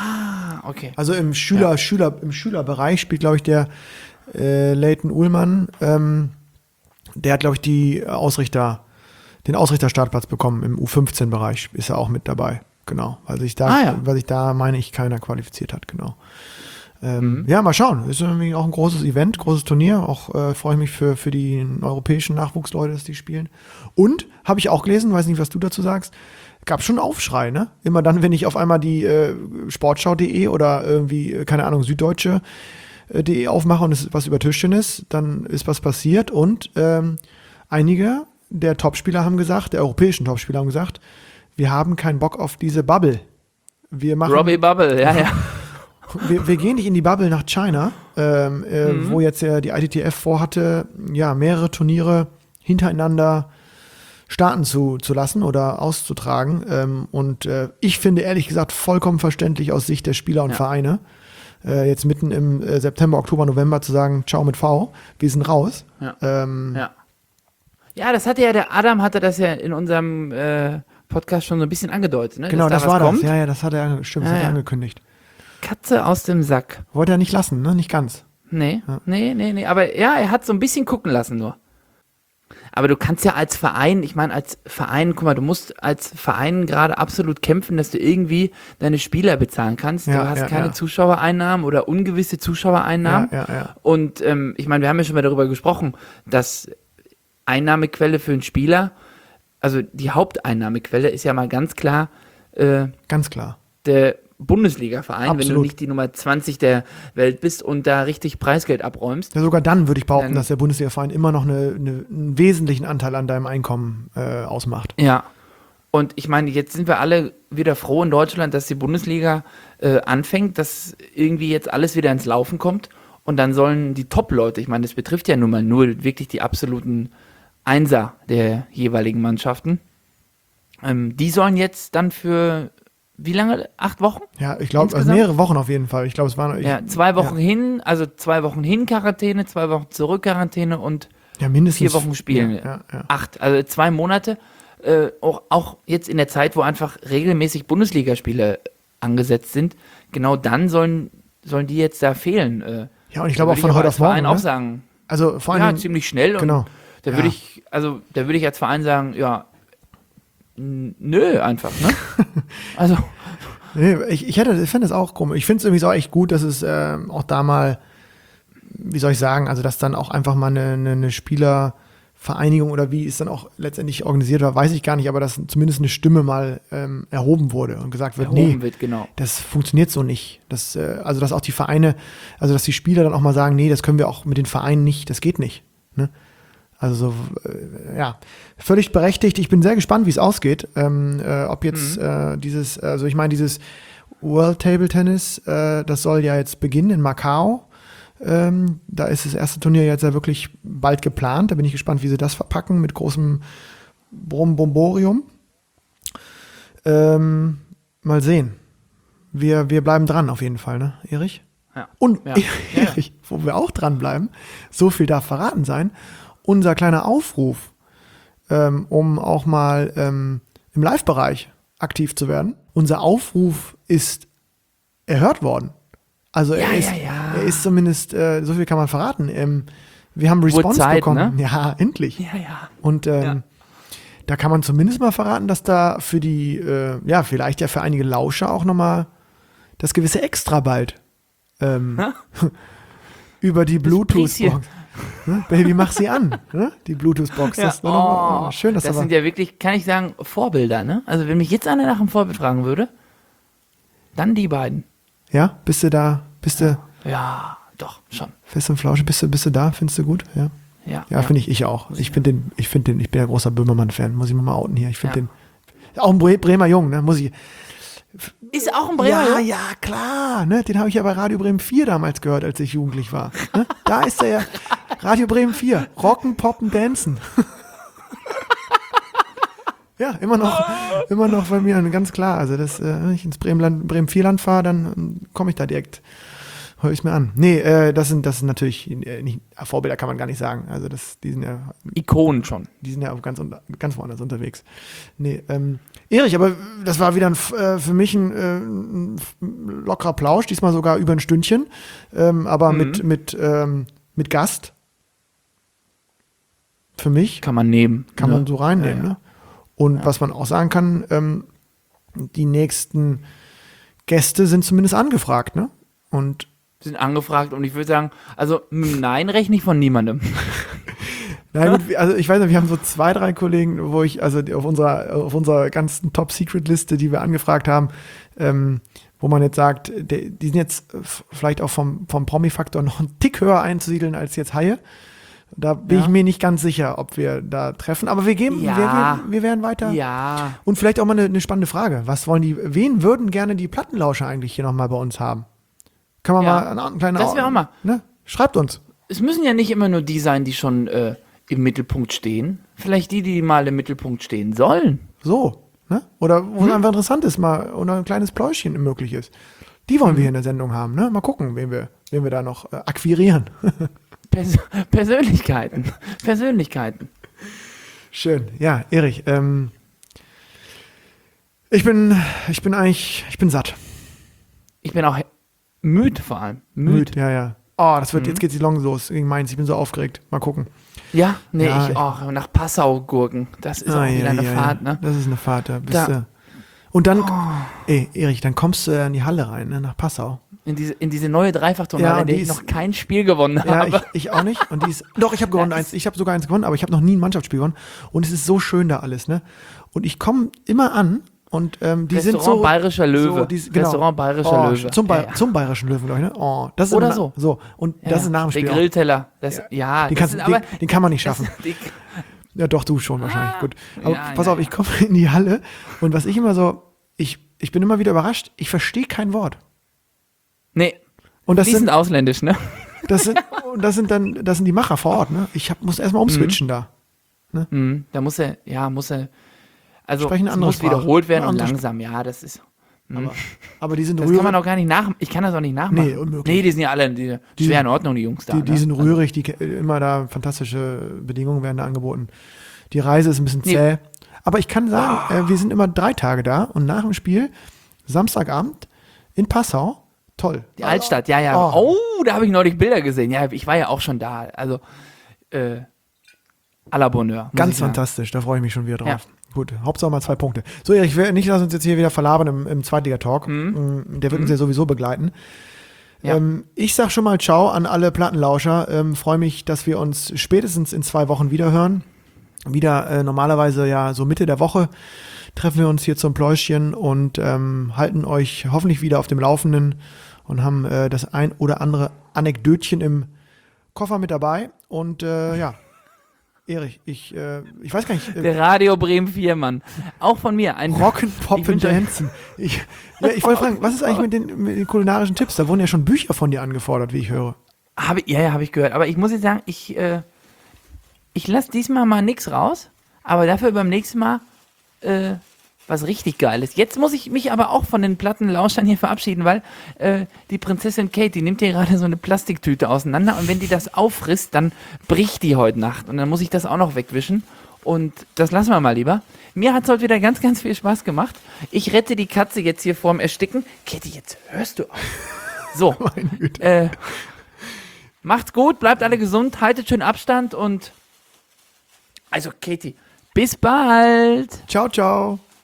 Ah, okay. Also im Schüler, Ja. Schüler, im Schülerbereich spielt, glaube ich, der äh, Leighton Uhlmann, ähm, der hat, glaube ich, die Ausrichter, den Ausrichter-Startplatz bekommen. Im U fünfzehn Bereich ist er auch mit dabei. Genau. Weil sich da, Ah, ja. weil sich da, meine ich, keiner qualifiziert hat, genau. Ähm, Mhm. Ja, mal schauen. Ist irgendwie auch ein großes Event, großes Turnier. Auch äh, freue ich mich für, für die europäischen Nachwuchsleute, dass die spielen. Und, habe ich auch gelesen, weiß nicht, was du dazu sagst, gab schon einen Aufschrei, ne? Immer dann, wenn ich auf einmal die äh, Sportschau punkt de oder irgendwie, äh, keine Ahnung, Süddeutsche äh, .de aufmache und es was über Tischtennis, dann ist was passiert und ähm, einige der Topspieler haben gesagt, der europäischen Topspieler haben gesagt, wir haben keinen Bock auf diese Bubble. Wir machen Robbie Bubble, ja, ja. wir, wir gehen nicht in die Bubble nach China, ähm, äh, Mhm. wo jetzt ja die I T T F vorhatte, ja, mehrere Turniere hintereinander starten zu, zu lassen oder auszutragen. Ähm, und äh, ich finde ehrlich gesagt vollkommen verständlich aus Sicht der Spieler und Ja. Vereine, äh, jetzt mitten im äh, September, Oktober, November zu sagen, ciao mit V, wir sind raus. Ja. Ähm, Ja. Ja, das hatte ja der Adam, hatte das ja in unserem äh, Podcast schon so ein bisschen angedeutet, ne? Genau, dass das da was war kommt. das. Ja, ja, das hat er, stimmt, das Ja, hat er ja. angekündigt. Katze aus dem Sack. Wollte er nicht lassen, ne? Nicht ganz. Nee, Ja. nee, nee, nee. Aber ja, er hat so ein bisschen gucken lassen nur. Aber du kannst ja als Verein, ich meine, als Verein, guck mal, du musst als Verein gerade absolut kämpfen, dass du irgendwie deine Spieler bezahlen kannst. Ja, du hast ja, keine ja. Zuschauereinnahmen oder ungewisse Zuschauereinnahmen. Ja, ja, ja. Und ähm, ich meine, wir haben ja schon mal darüber gesprochen, dass Einnahmequelle für einen Spieler, also die Haupteinnahmequelle ist ja mal ganz klar äh, Ganz klar. der Bundesliga-Verein, wenn du Absolut. nicht die Nummer zwanzig der Welt bist und da richtig Preisgeld abräumst. Ja, sogar dann würde ich behaupten, Dann- dass der Bundesliga-Verein immer noch eine, eine, einen wesentlichen Anteil an deinem Einkommen äh, ausmacht. Ja. Und ich meine, jetzt sind wir alle wieder froh in Deutschland, dass die Bundesliga äh, anfängt, dass irgendwie jetzt alles wieder ins Laufen kommt. Und dann sollen die Top-Leute, ich meine, das betrifft ja nun mal nur wirklich die absoluten Einser der jeweiligen Mannschaften, ähm, die sollen jetzt dann für wie lange? Acht Wochen? Ja, ich glaube, also Insgesamt? mehrere Wochen auf jeden Fall. Ich glaube, es waren ich, Ja, zwei Wochen ja, hin, also zwei Wochen hin Quarantäne, zwei Wochen zurück Quarantäne und ja, mindestens vier Wochen spielen. Ja, ja, ja. Acht, also zwei Monate. Äh, auch, auch jetzt in der Zeit, wo einfach regelmäßig Bundesligaspiele angesetzt sind, genau dann sollen, sollen die jetzt da fehlen. Äh, Ja, und ich glaube da auch würde von aber heute als auf morgen. Verein auch Ne? sagen, Also vor ja, allem, ziemlich schnell. genau. Und da Ja. würde ich, also da würde ich als Verein sagen, ja, n- nö, einfach, ne? Also, nee, ich, ich, hätte, ich finde es auch komisch. Ich finde es irgendwie auch echt gut, dass es ähm, auch da mal, wie soll ich sagen, also dass dann auch einfach mal eine, eine, eine Spielervereinigung oder wie es dann auch letztendlich organisiert war, weiß ich gar nicht, aber dass zumindest eine Stimme mal ähm, erhoben wurde und gesagt wird, erhoben nee, wird, genau. das funktioniert so nicht. Das, äh, also, dass auch die Vereine, also, dass die Spieler dann auch mal sagen, nee, das können wir auch mit den Vereinen nicht, das geht nicht. Ne? Also, so, äh, ja, völlig berechtigt. Ich bin sehr gespannt, wie es ausgeht. Ähm, äh, ob jetzt äh, dieses, also, ich meine, dieses World Table Tennis, äh, das soll ja jetzt beginnen in Macau. Ähm, da ist das erste Turnier jetzt ja wirklich bald geplant. Da bin ich gespannt, wie sie das verpacken mit großem Brumbomborium. Ähm, mal sehen. Wir, wir bleiben dran auf jeden Fall, ne, Erich? Ja. Und Ja. Erich, wo wir auch dranbleiben, so viel darf verraten sein, unser kleiner Aufruf, ähm, um auch mal ähm, im Live-Bereich aktiv zu werden. Unser Aufruf ist erhört worden. Also er, Ja, ist, ja, ja. er ist zumindest, äh, so viel kann man verraten, ähm, wir haben Response Zeit, bekommen. ne? Ja, endlich. Ja, ja. Und ähm, Ja. da kann man zumindest mal verraten, dass da für die, äh, ja, vielleicht ja für einige Lauscher auch nochmal das gewisse Extra bald ähm, über die Bluetooth-Box. Ne? Baby, mach sie an, ne? Die Bluetooth-Box. Ja. Das ist noch mal, Oh, schön, dass das aber, sind ja wirklich, kann ich sagen, Vorbilder, ne? Also wenn mich jetzt einer nach einem Vorbild fragen würde, dann die beiden. ja, bist du da, bist du Ja, doch, schon. fest und flauschig, bist du, bist du da, findest du gut? Ja, Ja, ja, finde ich, ich auch. Ich finde den, ich finde den, ich bin ja großer Böhmermann-Fan, muss ich mal outen hier. Ich finde Ja. den, auch ein Bre Bremer Jung, ne, muss ich. Ist auch ein Bremer, Ja, Jung? ja, klar. Ne? Den habe ich ja bei Radio Bremen vier damals gehört, als ich jugendlich war. Ne? Da ist er ja. Radio Bremen vier. Rocken, poppen, dancen. Ja, immer noch, immer noch bei mir, ganz klar. Also, das, äh, wenn ich ins Bremen-Land, Bremen vier Land fahre, dann ähm, komme ich da direkt, höre ich mir an. Nee, äh, das sind, das sind natürlich, äh, nicht, Vorbilder kann man gar nicht sagen. Also, das, die sind ja Ikonen schon. die sind ja auch ganz, unter, ganz woanders unterwegs. Nee, ähm, Erich, aber das war wieder ein, äh, für mich ein, äh, ein lockerer Plausch, diesmal sogar über ein Stündchen, ähm, aber Mhm. mit, mit, ähm, mit Gast. Für mich Kann man nehmen. kann ne? man so reinnehmen. Ja, ja. Ne? Und was man auch sagen kann, ähm, die nächsten Gäste sind zumindest angefragt. Ne? Und Sind angefragt und ich würde sagen, also mit dem Nein rechne ich von niemandem. Nein, gut, wir- also ich weiß nicht, wir haben so zwei, drei Kollegen, wo ich, also die auf unserer, auf unserer ganzen Top-Secret-Liste, die wir angefragt haben, ähm, wo man jetzt sagt, die, die sind jetzt f- vielleicht auch vom, vom Promi-Faktor noch einen Tick höher einzusiedeln als jetzt Haie. Da bin Ja. ich mir nicht ganz sicher, ob wir da treffen, aber wir geben, Ja. wir, wir, wir werden weiter. Ja. Und vielleicht auch mal eine, eine spannende Frage. Was wollen die, wen würden gerne die Plattenlauscher eigentlich hier nochmal bei uns haben? Können wir Ja. mal einen, einen kleinen Das wär auch mal. Ne? Schreibt uns. Es müssen ja nicht immer nur die sein, die schon äh, im Mittelpunkt stehen. Vielleicht die, die mal im Mittelpunkt stehen sollen. So, ne? Oder wo Hm? es einfach interessant ist, mal oder ein kleines Pläuschchen möglich ist. Die Hm. wollen wir hier in der Sendung haben, ne? Mal gucken, wen wir, wen wir da noch äh, akquirieren. Pers Persönlichkeiten. Persönlichkeiten. Schön. Ja, Erich, ähm, ich bin, ich bin eigentlich, ich bin satt. Ich bin auch he- müde vor allem. Müde. Müde, ja, ja. Oh, das wird, Mhm. jetzt geht's die Long los gegen Mainz. Ich bin so aufgeregt. Mal gucken. Ja, nee, Ja, ich ich- auch. Nach Passau gurken. Das ist auch Ah, wieder ja, eine ja, Fahrt, ja. ne? Das ist eine Fahrt, da bist Da- du. Und dann, Oh. ey, Erich, dann kommst du in die Halle rein, ne, nach Passau. In diese, in diese neue Dreifachtonale, Ja, in der die ich ist- noch kein Spiel gewonnen Ja, habe. ich, ich auch nicht. Und die ist, doch, ich habe gewonnen Ja, eins. Ich habe sogar eins gewonnen, aber ich habe noch nie ein Mannschaftsspiel gewonnen. Und es ist so schön da alles, ne? Und ich komme immer an und ähm, die sind Restaurant so. Bayerischer Löwe. So, die, genau. Restaurant Bayerischer oh, Löwe. Zum, Ba- Ja, ja. zum Bayerischen Löwen, glaube ich, ne? Oh, das ist Oder na- so. So, und Ja, das ist nach dem der Spiel. auch. Grillteller. Das, ja, Den, das kannst, ist den, aber, den kann man nicht schaffen. Das, die, Ja, doch, du schon wahrscheinlich. Gut. Aber ja, pass ja, auf, ich ja. komme in die Halle und was ich immer so, ich, ich bin immer wieder überrascht, ich verstehe kein Wort. nee, Und das fließend sind, ausländisch, ne? das sind, und das sind dann, das sind die Macher vor Ort, ne? Ich hab, muss erstmal umswitchen da. Mhm, da muss er, ja, muss er, also Sprechen eine es andere muss Sprache. wiederholt werden Eine und andere langsam, ja, das ist, Aber, aber die sind das rührig. kann man auch gar nicht nach, ich kann das auch nicht nachmachen. Nee, unmöglich. Nee, die sind ja alle die, Die schwer sind- in Ordnung, die Jungs da. Die, die ne? sind rührig, die ke- immer da fantastische Bedingungen werden da angeboten. Die Reise ist ein bisschen Nee. zäh. Aber ich kann sagen, äh, wir sind immer drei Tage da und nach dem Spiel, Samstagabend in Passau, toll. Die Altstadt, ja, ja. Oh. Oh, da habe ich neulich Bilder gesehen. Ja, ich war ja auch schon da. Also, äh, à la Bonheur. muss Ganz ich sagen. fantastisch, da freue ich mich schon wieder drauf. Ja. Gut, Hauptsache mal zwei Punkte. So, Erich, ich will nicht, lass uns jetzt hier wieder verlabern im, im Zweitliga-Talk. Mm, Der wird uns ja sowieso begleiten. Mhm. Ja. Ähm, ich sag schon mal Ciao an alle Plattenlauscher. Ähm, freue mich, dass wir uns spätestens in zwei Wochen wieder hören. Wieder äh, normalerweise ja so Mitte der Woche treffen wir uns hier zum Pläuschchen und ähm, halten euch hoffentlich wieder auf dem Laufenden und haben äh, das ein oder andere Anekdötchen im Koffer mit dabei. Und äh, ja, Erich, ich, äh, ich weiß gar nicht. Äh, Der Radio Bremen vier, Mann. Auch von mir. Ein Rocken, Ich Poppen, wünsch euch- Dancen. Ich, ja, ich wollte fragen, was ist eigentlich mit den, mit den kulinarischen Tipps? Da wurden ja schon Bücher von dir angefordert, wie ich höre. Habe, ja, ja, habe ich gehört. Aber ich muss jetzt sagen, ich, äh, ich lasse diesmal mal nichts raus, aber dafür beim nächsten Mal äh, was richtig geil ist. Jetzt muss ich mich aber auch von den Plattenlauschern hier verabschieden, weil äh, die Prinzessin Kate, die nimmt hier gerade so eine Plastiktüte auseinander und wenn die das auffrisst, dann bricht die heute Nacht und dann muss ich das auch noch wegwischen und das lassen wir mal lieber. Mir hat es heute wieder ganz, ganz viel Spaß gemacht. Ich rette die Katze jetzt hier vorm Ersticken. Katie, jetzt hörst du auf. So, äh, macht's gut, bleibt alle gesund, haltet schön Abstand und also Katie, bis bald. Ciao, ciao.